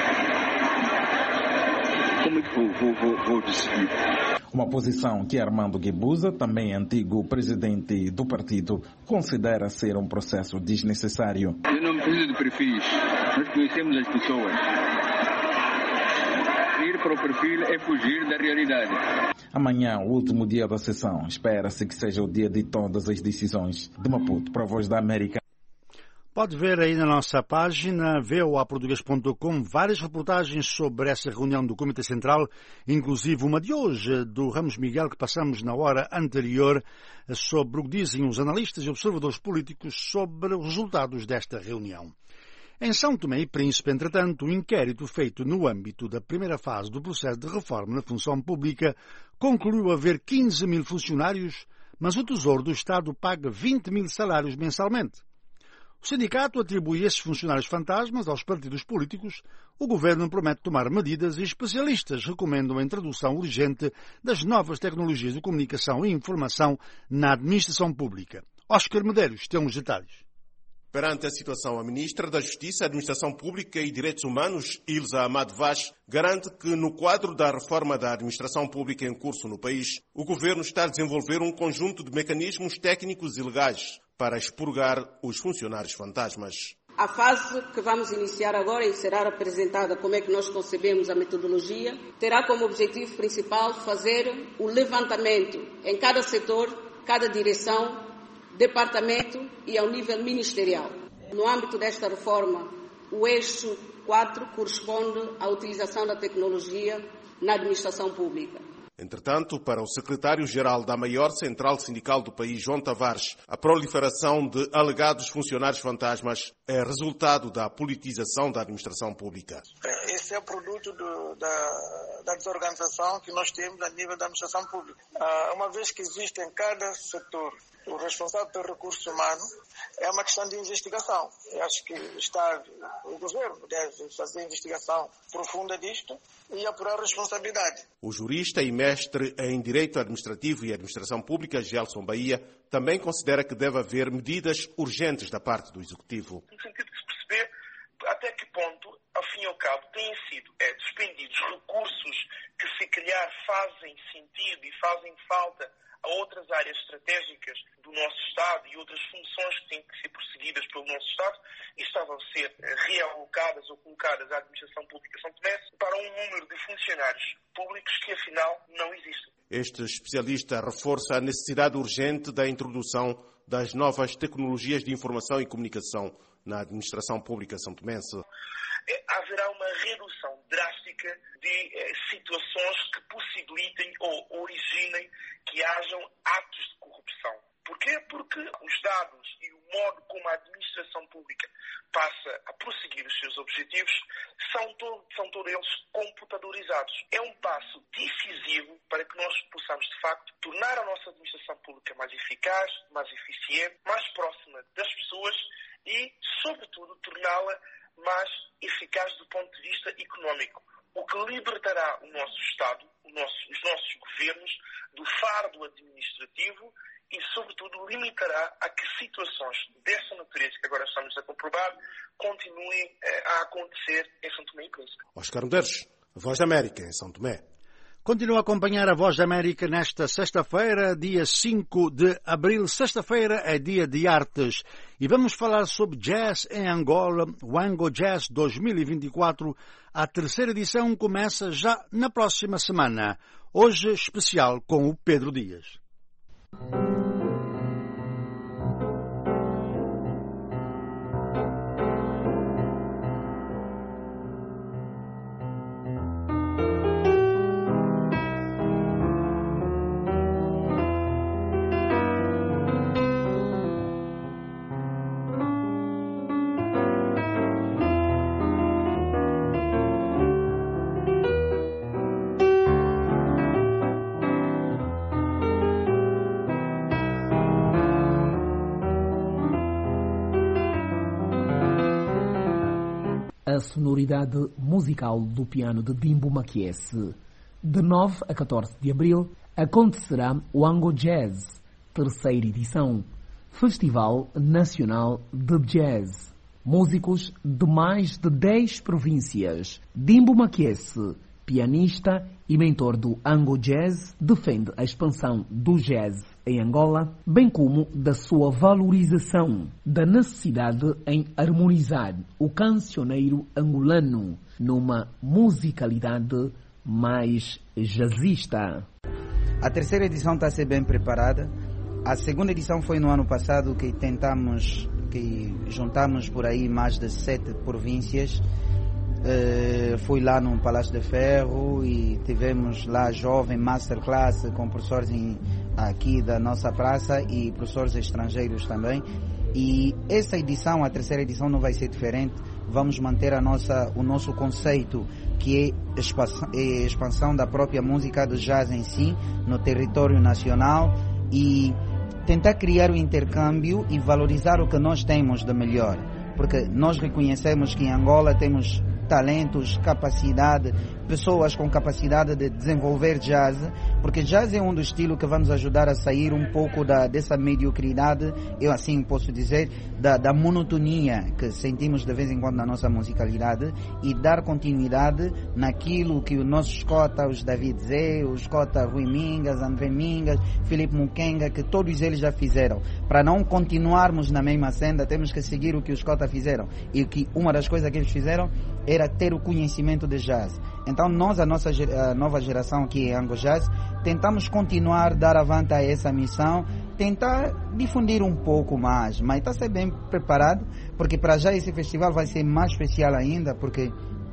Como é que vou, vou, vou, vou decidir? Uma posição que Armando Guebuza, também antigo presidente do partido, considera ser um processo desnecessário. Eu não preciso de perfis, nós conhecemos as pessoas. Ir para o perfil é fugir da realidade. Amanhã, o último dia da sessão, espera-se que seja o dia de todas as decisões. De Maputo, para a Voz da América. Pode ver aí na nossa página v o a português ponto com várias reportagens sobre essa reunião do Comitê Central, inclusive uma de hoje do Ramos Miguel que passamos na hora anterior sobre o que dizem os analistas e observadores políticos sobre os resultados desta reunião. Em São Tomé e Príncipe, entretanto, o inquérito feito no âmbito da primeira fase do processo de reforma na função pública concluiu haver quinze mil funcionários, mas o Tesouro do Estado paga vinte mil salários mensalmente. O sindicato atribui esses funcionários fantasmas aos partidos políticos, o governo promete tomar medidas e especialistas recomendam a introdução urgente das novas tecnologias de comunicação e informação na administração pública. Oscar Medeiros tem os detalhes. Perante a situação, a Ministra da Justiça, Administração Pública e Direitos Humanos, Ilza Ahmad Vaz, garante que, no quadro da reforma da administração pública em curso no país, o Governo está a desenvolver um conjunto de mecanismos técnicos e legais para expurgar os funcionários fantasmas. A fase que vamos iniciar agora e será apresentada como é que nós concebemos a metodologia, terá como objetivo principal fazer o levantamento em cada setor, cada direção, departamento e ao nível ministerial. No âmbito desta reforma, o eixo quatro corresponde à utilização da tecnologia na administração pública. Entretanto, para o secretário-geral da maior central sindical do país, João Tavares, a proliferação de alegados funcionários fantasmas é resultado da politização da administração pública. Esse é o produto do, da, da desorganização que nós temos a nível da administração pública. Uma vez que existe em cada setor o responsável pelo recurso humano, é uma questão de investigação. Eu acho que o Estado, o governo deve fazer investigação profunda disto e apurar a responsabilidade. O jurista e mestre em Direito Administrativo e Administração Pública, Gelson Bahia, também considera que deve haver medidas urgentes da parte do Executivo. No sentido de se perceber até que ponto, ao fim e ao cabo, têm sido é, despendidos recursos que, se calhar, fazem sentido e fazem falta a outras áreas estratégicas do nosso Estado e outras funções que têm que ser perseguidas pelo nosso Estado e estavam a ser realocadas ou colocadas à administração pública São Tomé para um número de funcionários públicos que afinal não existem. Este especialista reforça a necessidade urgente da introdução das novas tecnologias de informação e comunicação na administração pública são-tomense. Haverá uma redução drástica de eh, situações que possibilitem ou originem que hajam atos de corrupção. Porquê? Porque os dados e o modo como a administração pública passa a prosseguir os seus objetivos são, to- são todos eles computadorizados. É um passo decisivo para que nós possamos, de facto, tornar a nossa administração pública mais eficaz, mais eficiente, mais próxima das pessoas e, sobretudo, torná-la mais eficaz do ponto de vista económico, o que libertará o nosso Estado, o nosso, os nossos governos, do fardo administrativo e, sobretudo, limitará a que situações dessa natureza que agora estamos a comprovar continuem eh, a acontecer em São Tomé e Príncipe. Oscar Medeiros, Voz da América, em São Tomé. Continua a acompanhar a Voz da América nesta sexta-feira, dia cinco de abril. Sexta-feira é dia de artes e vamos falar sobre jazz em Angola, o Ango Jazz dois mil e vinte e quatro. A terceira edição começa já na próxima semana. Hoje especial com o Pedro Dias. A sonoridade musical do piano de Dimbo Makiese. De nove a catorze de abril acontecerá o Ango Jazz, terceira edição, Festival Nacional de Jazz. Músicos de mais de dez províncias. Dimbo Makiese, pianista e mentor do Ango Jazz, defende a expansão do jazz em Angola, bem como da sua valorização, da necessidade em harmonizar o cancioneiro angolano numa musicalidade mais jazzista. A terceira edição está a ser bem preparada. A segunda edição foi no ano passado que tentamos, que juntamos por aí mais de sete províncias. Uh, fui lá no Palácio de Ferro e tivemos lá jovem masterclass com professores em, aqui da nossa praça e professores estrangeiros também. E essa edição, a terceira edição, não vai ser diferente. Vamos manter a nossa, o nosso conceito, que é expansão, é expansão da própria música do jazz em si, no território nacional, e tentar criar o intercâmbio e valorizar o que nós temos de melhor. Porque nós reconhecemos que em Angola temos talentos, capacidade, pessoas com capacidade de desenvolver jazz, porque jazz é um dos estilos que vai nos ajudar a sair um pouco da, dessa mediocridade, eu assim posso dizer, da, da monotonia que sentimos de vez em quando na nossa musicalidade e dar continuidade naquilo que os nossos cota, os David Zé, os cota Rui Mingas, André Mingas, Filipe Mukenga, que todos eles já fizeram. Para não continuarmos na mesma senda, temos que seguir o que os cota fizeram. E que uma das coisas que eles fizeram era ter o conhecimento de jazz. Então nós, a nossa a nova geração aqui em Ango Jazz, tentamos continuar a dar avante a essa missão, tentar difundir um pouco mais, mas está a ser bem preparado, porque para já esse festival vai ser mais especial ainda, porque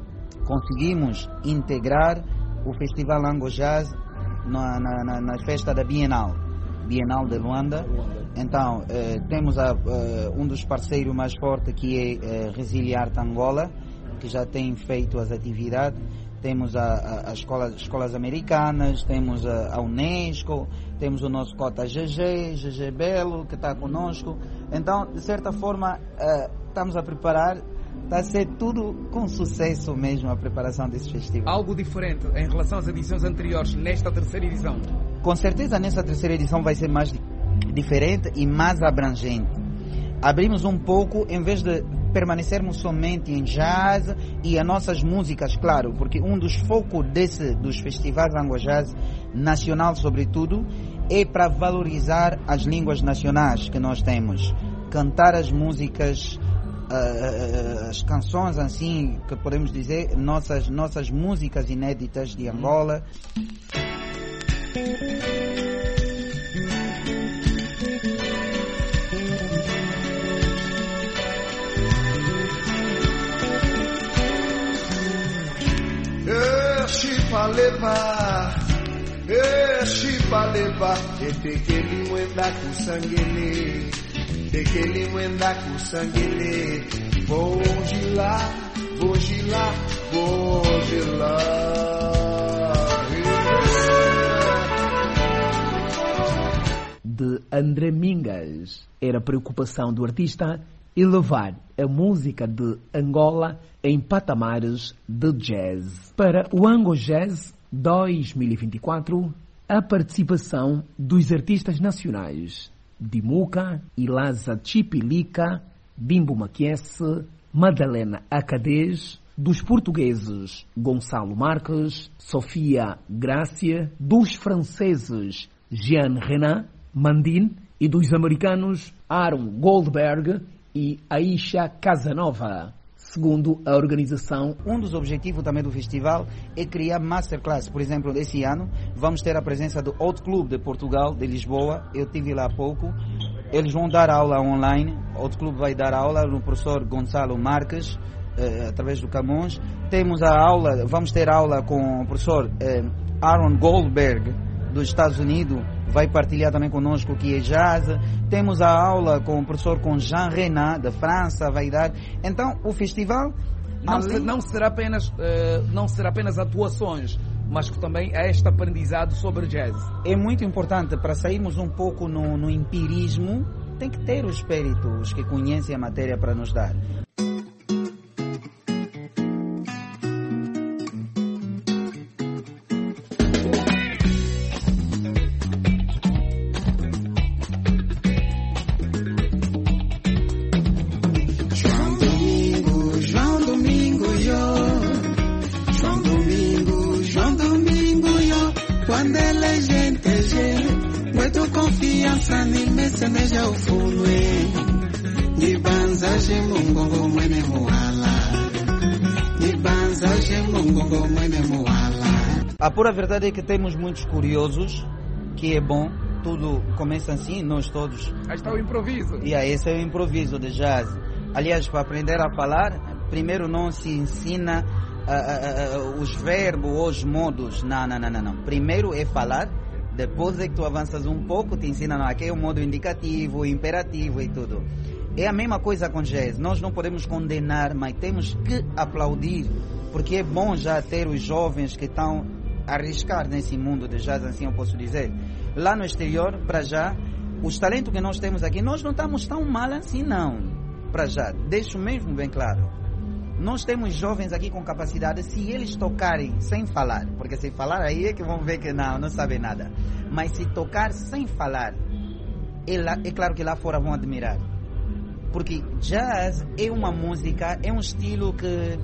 conseguimos integrar o Festival Ango Jazz na, na, na, na festa da Bienal, Bienal de Luanda. Então eh, temos a, eh, um dos parceiros mais fortes que é eh, Resiliarte Angola, que já tem feito as atividades. Temos a, a, a escola, escolas americanas, temos a, a Unesco, temos o nosso cota G G, G G Belo, que está conosco. Então, de certa forma, uh, estamos a preparar, está a ser tudo com sucesso mesmo a preparação desse festival. Algo diferente em relação às edições anteriores, nesta terceira edição? Com certeza, nessa terceira edição vai ser mais diferente e mais abrangente. Abrimos um pouco, em vez de permanecermos somente em jazz e as nossas músicas, claro, porque um dos focos desse, dos festivais Ango Jazz nacional sobretudo, é para valorizar as línguas nacionais que nós temos. Cantar as músicas, uh, as canções assim, que podemos dizer, nossas, nossas músicas inéditas de Angola. Paleva, eshi paleva, etekeli mwenda kusangele, tekeli mwenda kusangele, vojila, vojila, vojila. De André Mingas, era preocupação do artista elevar a música de Angola em patamares de jazz. Para o Ango Jazz dois mil e vinte e quatro, a participação dos artistas nacionais Dimuca, Ilaza Chipilica, Bimbo Maquiesse, Madalena Acadez, dos portugueses Gonçalo Marques, Sofia Grácia, dos franceses Jean Renan, Mandine e dos americanos Aaron Goldberg e Aisha Casanova. Segundo a organização, um dos objetivos também do festival é criar masterclass. Por exemplo, esse ano vamos ter a presença do Hot Club de Portugal, de Lisboa. Eu estive lá há pouco. Eles vão dar aula online. O Hot Club vai dar aula no professor Gonçalo Marques, eh, através do Camões. Temos a aula, vamos ter aula com o professor eh, Aaron Goldberg, dos Estados Unidos, vai partilhar também conosco o que é jazz. Temos a aula com o professor com Jean Renan, da França, vai dar. Então, o festival... Não, além... não, será apenas, uh, não será apenas atuações, mas que também é este aprendizado sobre jazz. É muito importante, para sairmos um pouco no, no empirismo, tem que ter o espírito, os que conhecem a matéria para nos dar. A pura verdade é que temos muitos curiosos, que é bom, tudo começa assim, nós todos. Aí está o improviso. E aí esse é o improviso de jazz. Aliás, para aprender a falar, primeiro não se ensina uh, uh, uh, os verbos ou os modos. Não, não, não, não, não. Primeiro é falar, depois é que tu avanças um pouco, te ensinam aqui é o modo indicativo, imperativo e tudo. É a mesma coisa com jazz. Nós não podemos condenar, mas temos que aplaudir, porque é bom já ter os jovens que estão a arriscar nesse mundo de jazz, assim eu posso dizer. Lá no exterior, para já, os talentos que nós temos aqui, nós não estamos tão mal assim não, para já. Deixo mesmo bem claro. Nós temos jovens aqui com capacidade, se eles tocarem sem falar, porque se falar aí é que vão ver que não, não sabem nada. Mas se tocar sem falar, é, lá, é claro que lá fora vão admirar. Porque jazz é uma música, é um estilo que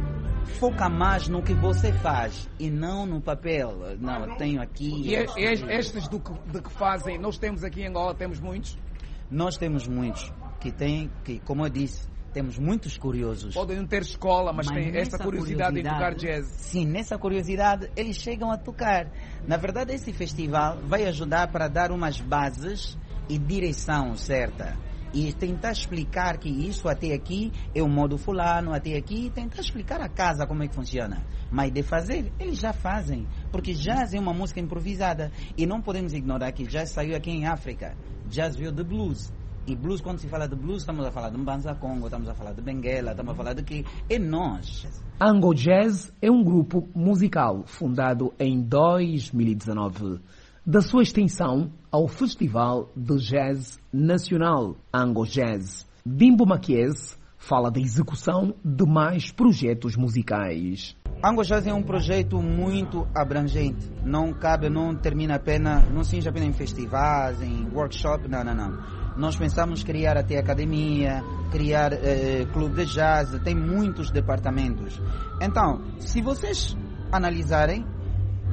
foca mais no que você faz e não no papel. Não, eu tenho aqui... E estes do que, de que fazem, nós temos aqui em Angola, temos muitos? Nós temos muitos, que tem, que, como eu disse, temos muitos curiosos. Podem não ter escola, mas, mas tem esta curiosidade, curiosidade em tocar jazz. Sim, nessa curiosidade eles chegam a tocar. Na verdade, esse festival vai ajudar para dar umas bases e direção certa. E tentar explicar que isso até aqui é o modo fulano, até aqui, tentar explicar a casa como é que funciona. Mas de fazer, eles já fazem. Porque jazz é uma música improvisada. E não podemos ignorar que jazz saiu aqui em África. Jazz veio de blues. E blues, quando se fala de blues, estamos a falar de Mbanza Congo, estamos a falar de Benguela, estamos a falar de que é nós. Ango Jazz é um grupo musical fundado em dois mil e dezanove. Da sua extensão ao Festival de Jazz Nacional Ango Jazz, Bimbo Maquiesse fala da execução de mais projetos musicais. Ango Jazz é um projeto muito abrangente. Não cabe, não termina apenas, não se apenas em festivais, em workshops, não, não, não. Nós pensamos criar até academia, criar eh, clube de jazz, tem muitos departamentos. Então, se vocês analisarem,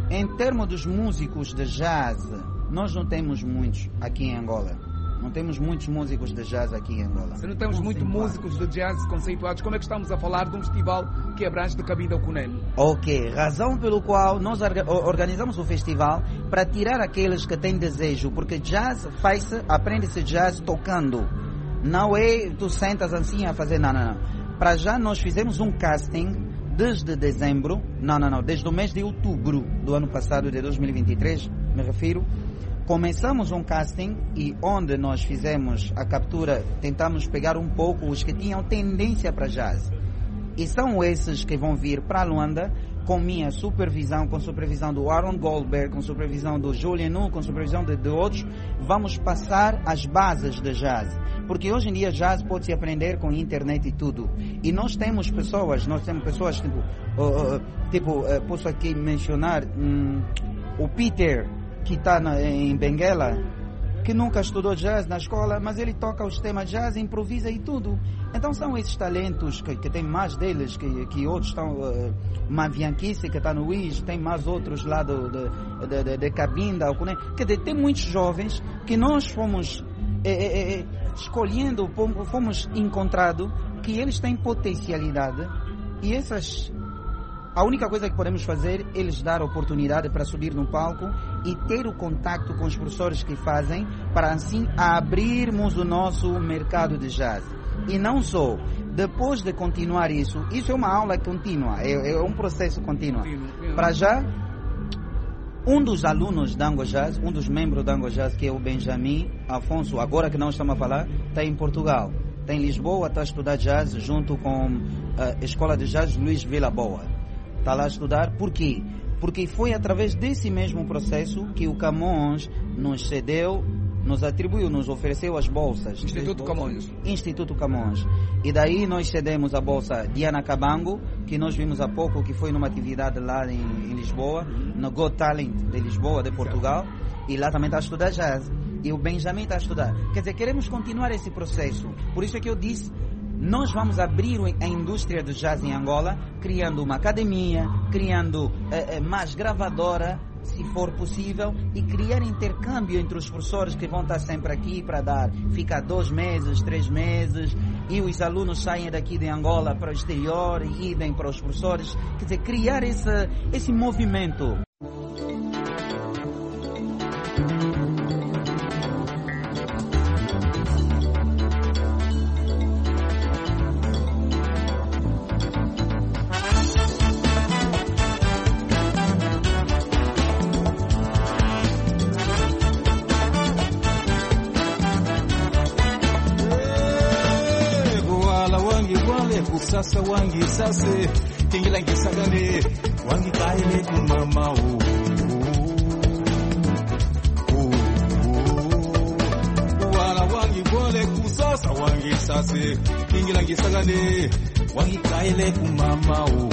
em termos dos músicos de jazz, nós não temos muitos aqui em Angola. Não temos muitos músicos de jazz aqui em Angola. Se não temos muitos músicos de jazz conceituados, como é que estamos a falar de um festival que abrange de Cabinda ao Cunene? Ok, razão pelo qual nós organizamos o festival para tirar aqueles que têm desejo, porque jazz faz-se, aprende-se jazz tocando. Não é tu sentas assim a fazer, não, não, não. Para já nós fizemos um casting desde dezembro, não, não, não, desde o mês de outubro do ano passado, de dois mil e vinte e três, me refiro. Começamos um casting e onde nós fizemos a captura, tentamos pegar um pouco os que tinham tendência para jazz. E são esses que vão vir para Luanda com minha supervisão, com supervisão do Aaron Goldberg, com supervisão do Julian Nu, com supervisão de, de outros. Vamos passar as bases de jazz. Porque hoje em dia jazz pode-se aprender com internet e tudo. E nós temos pessoas, nós temos pessoas tipo, uh, uh, tipo uh, posso aqui mencionar um, o Peter, que está em Benguela, que nunca estudou jazz na escola, mas ele toca os temas jazz, improvisa e tudo. Então são esses talentos que, que tem mais deles, que, que outros estão, uh, Mavianquice, que está no I S, tem mais outros lá do, de, de, de, de Cabinda, quer dizer, tem muitos jovens que nós fomos eh, eh, escolhendo, fomos encontrando que eles têm potencialidade e essas... A única coisa que podemos fazer é lhes dar oportunidade para subir no palco e ter o contato com os professores que fazem, para assim abrirmos o nosso mercado de jazz. E não só, depois de continuar isso, isso é uma aula contínua, é, é um processo contínuo. Para já, um dos alunos da Ango Jazz, um dos membros da Ango Jazz, que é o Benjamin Afonso, agora que nós estamos a falar, está em Portugal. Está em Lisboa, está a estudar jazz junto com a Escola de Jazz Luís Vila Boa. Está lá a estudar, por quê? Porque foi através desse mesmo processo que o Camões nos cedeu, nos atribuiu, nos ofereceu as bolsas. Instituto Camões. Instituto Camões. E daí nós cedemos a bolsa Diana Cabango, que nós vimos há pouco, que foi numa atividade lá em, em Lisboa, no Got Talent de Lisboa, de Portugal, e lá também está a estudar jazz. E o Benjamin está a estudar. Quer dizer, queremos continuar esse processo. Por isso é que eu disse, nós vamos abrir a indústria do jazz em Angola, criando uma academia, criando eh, eh, mais gravadora, se for possível, e criar intercâmbio entre os professores que vão estar sempre aqui para dar, ficar dois meses, três meses, e os alunos saem daqui de Angola para o exterior e idem para os professores. Quer dizer, criar esse, esse movimento. Sasa wangi sase kingilangi sagane wangi kaile kumama o wala wangi gole kusasa wangi sase kingilangi sagane wangi kaile kumama o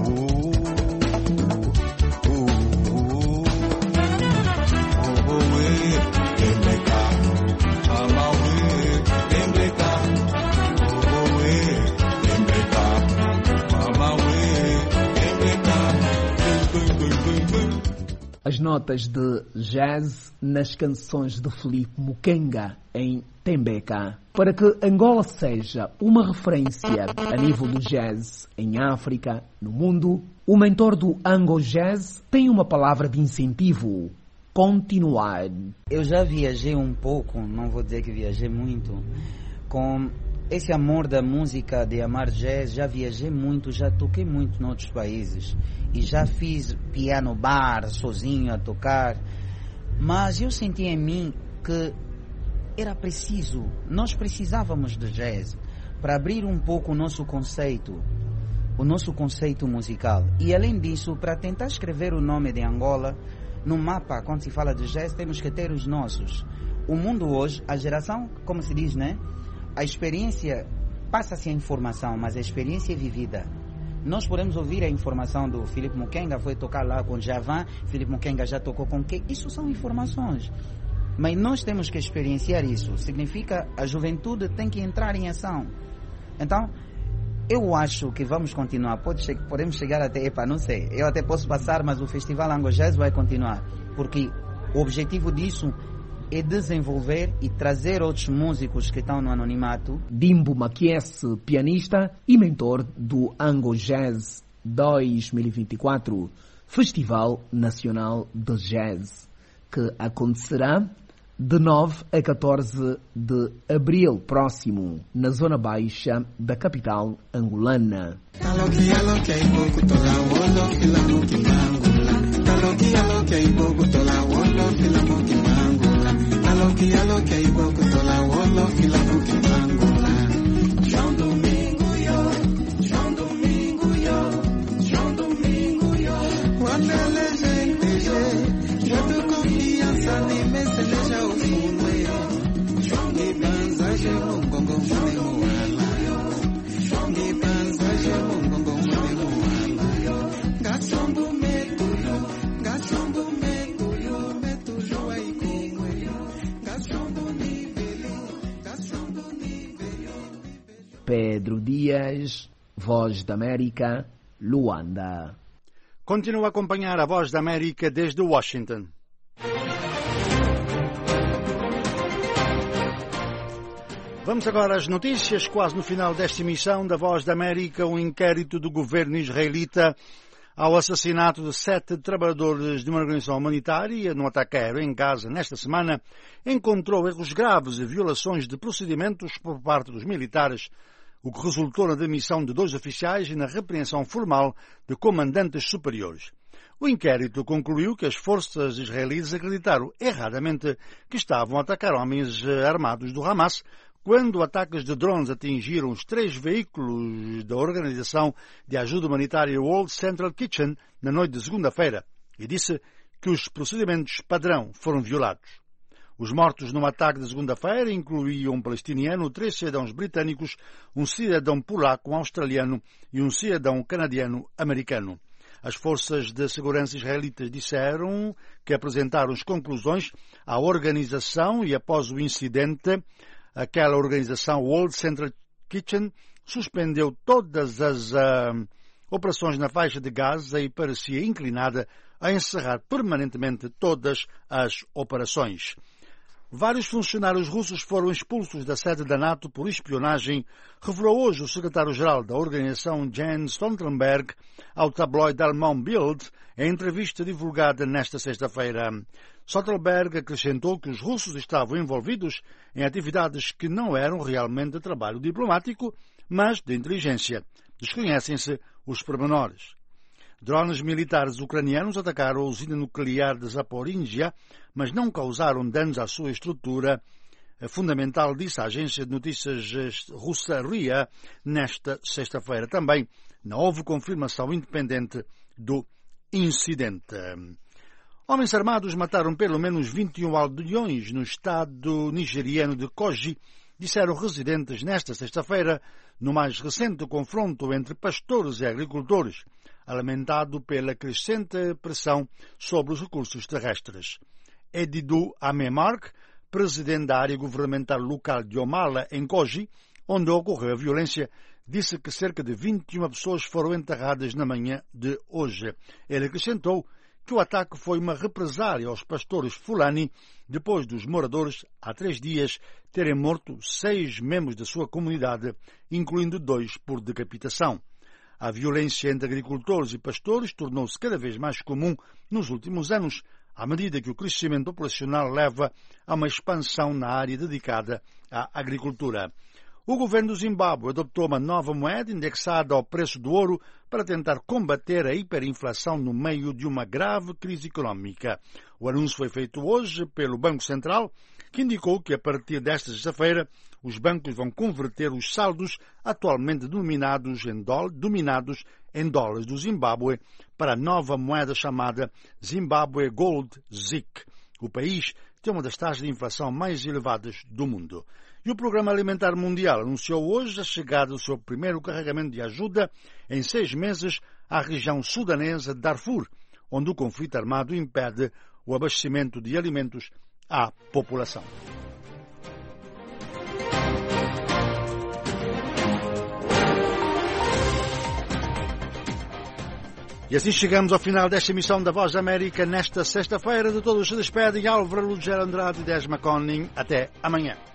As notas de jazz nas canções de Filipe Mukenga em Tembeka. Para que Angola seja uma referência a nível do jazz em África, no mundo, o mentor do Ango Jazz tem uma palavra de incentivo: continuar. Eu já viajei um pouco, não vou dizer que viajei muito, com esse amor da música, de amar jazz. Já viajei muito, já toquei muito em outros países e já fiz piano bar sozinho a tocar, mas eu senti em mim que era preciso, nós precisávamos de jazz para abrir um pouco o nosso conceito, o nosso conceito musical. E além disso, para tentar escrever o nome de Angola no mapa, quando se fala de jazz, temos que ter os nossos. O mundo hoje, a geração, como se diz, né? A experiência, passa-se a informação, mas a experiência é vivida. Nós podemos ouvir a informação do Filipe Mukenga, foi tocar lá com Javan, Filipe Mukenga já tocou com quem? Isso são informações. Mas nós temos que experienciar isso. Significa a juventude tem que entrar em ação. Então, eu acho que vamos continuar. Pode che podemos chegar até, epa, não sei, eu até posso passar, mas o Festival Ango Jazz vai continuar, porque o objetivo disso é desenvolver e trazer outros músicos que estão no anonimato. Dimbo Makiese, pianista e mentor do Ango Jazz dois mil e vinte e quatro, Festival Nacional de Jazz, que acontecerá de nove a catorze de abril próximo, na zona baixa da capital angolana. João Domingo, yo, João Domingo, yo, João Domingo, yo. Quando ele é gente, eu tô confiança de me celeja o fundo, yo. João de banza, João Gongo, João João de banza, João Gongo, João Gação do medo, yo, Gação do medo, yo, medo, yo, aí com eu, Gação do nível, Gação do nível. Pedro Dias, Voz da América, Luanda. Continua a acompanhar a Voz da América desde Washington. Vamos agora às notícias. Quase no final desta emissão da Voz da América, um inquérito do governo israelita ao assassinato de sete trabalhadores de uma organização humanitária no ataque aéreo em Gaza nesta semana encontrou erros graves e violações de procedimentos por parte dos militares, o que resultou na demissão de dois oficiais e na repreensão formal de comandantes superiores. O inquérito concluiu que as forças israelitas acreditaram erradamente que estavam a atacar homens armados do Hamas quando ataques de drones atingiram os três veículos da organização de ajuda humanitária World Central Kitchen na noite de segunda-feira e disse que os procedimentos padrão foram violados. Os mortos no ataque de segunda-feira incluíam um palestiniano, três cidadãos britânicos, um cidadão polaco, um australiano e um cidadão canadiano-americano. As forças de segurança israelitas disseram que apresentaram as conclusões à organização e após o incidente, aquela organização World Central Kitchen suspendeu todas as uh, operações na faixa de Gaza e parecia inclinada a encerrar permanentemente todas as operações. Vários funcionários russos foram expulsos da sede da NATO por espionagem, revelou hoje o secretário-geral da organização Jens Stoltenberg ao tabloide alemão Bild, em entrevista divulgada nesta sexta-feira. Stoltenberg acrescentou que os russos estavam envolvidos em atividades que não eram realmente de trabalho diplomático, mas de inteligência. Desconhecem-se os pormenores. Drones militares ucranianos atacaram a usina nuclear de Zaporizhia, mas não causaram danos à sua estrutura fundamental, disse a agência de notícias russa R I A nesta sexta-feira. Também não houve confirmação independente do incidente. Homens armados mataram pelo menos vinte e um aldeões no estado nigeriano de Kogi, disseram residentes nesta sexta-feira, no mais recente confronto entre pastores e agricultores, alimentado pela crescente pressão sobre os recursos terrestres. Edidu Amemark, presidente da área governamental local de Omala, em Kogi, onde ocorreu a violência, disse que cerca de vinte e uma pessoas foram enterradas na manhã de hoje. Ele acrescentou que o ataque foi uma represália aos pastores Fulani, depois dos moradores, há três dias, terem morto seis membros da sua comunidade, incluindo dois por decapitação. A violência entre agricultores e pastores tornou-se cada vez mais comum nos últimos anos, à medida que o crescimento populacional leva a uma expansão na área dedicada à agricultura. O governo do Zimbábue adotou uma nova moeda indexada ao preço do ouro para tentar combater a hiperinflação no meio de uma grave crise económica. O anúncio foi feito hoje pelo Banco Central, que indicou que a partir desta sexta-feira os bancos vão converter os saldos atualmente dominados em, dólar, dominados em dólares do Zimbábue para a nova moeda chamada Zimbabwe Gold Z I C. O país tem uma das taxas de inflação mais elevadas do mundo. E o Programa Alimentar Mundial anunciou hoje a chegada do seu primeiro carregamento de ajuda em seis meses à região sudanesa de Darfur, onde o conflito armado impede o abastecimento de alimentos à população. E assim chegamos ao final desta emissão da Voz da América nesta sexta-feira. De todos se despedem Álvaro Lugero Andrade e Desma Conning. Até amanhã.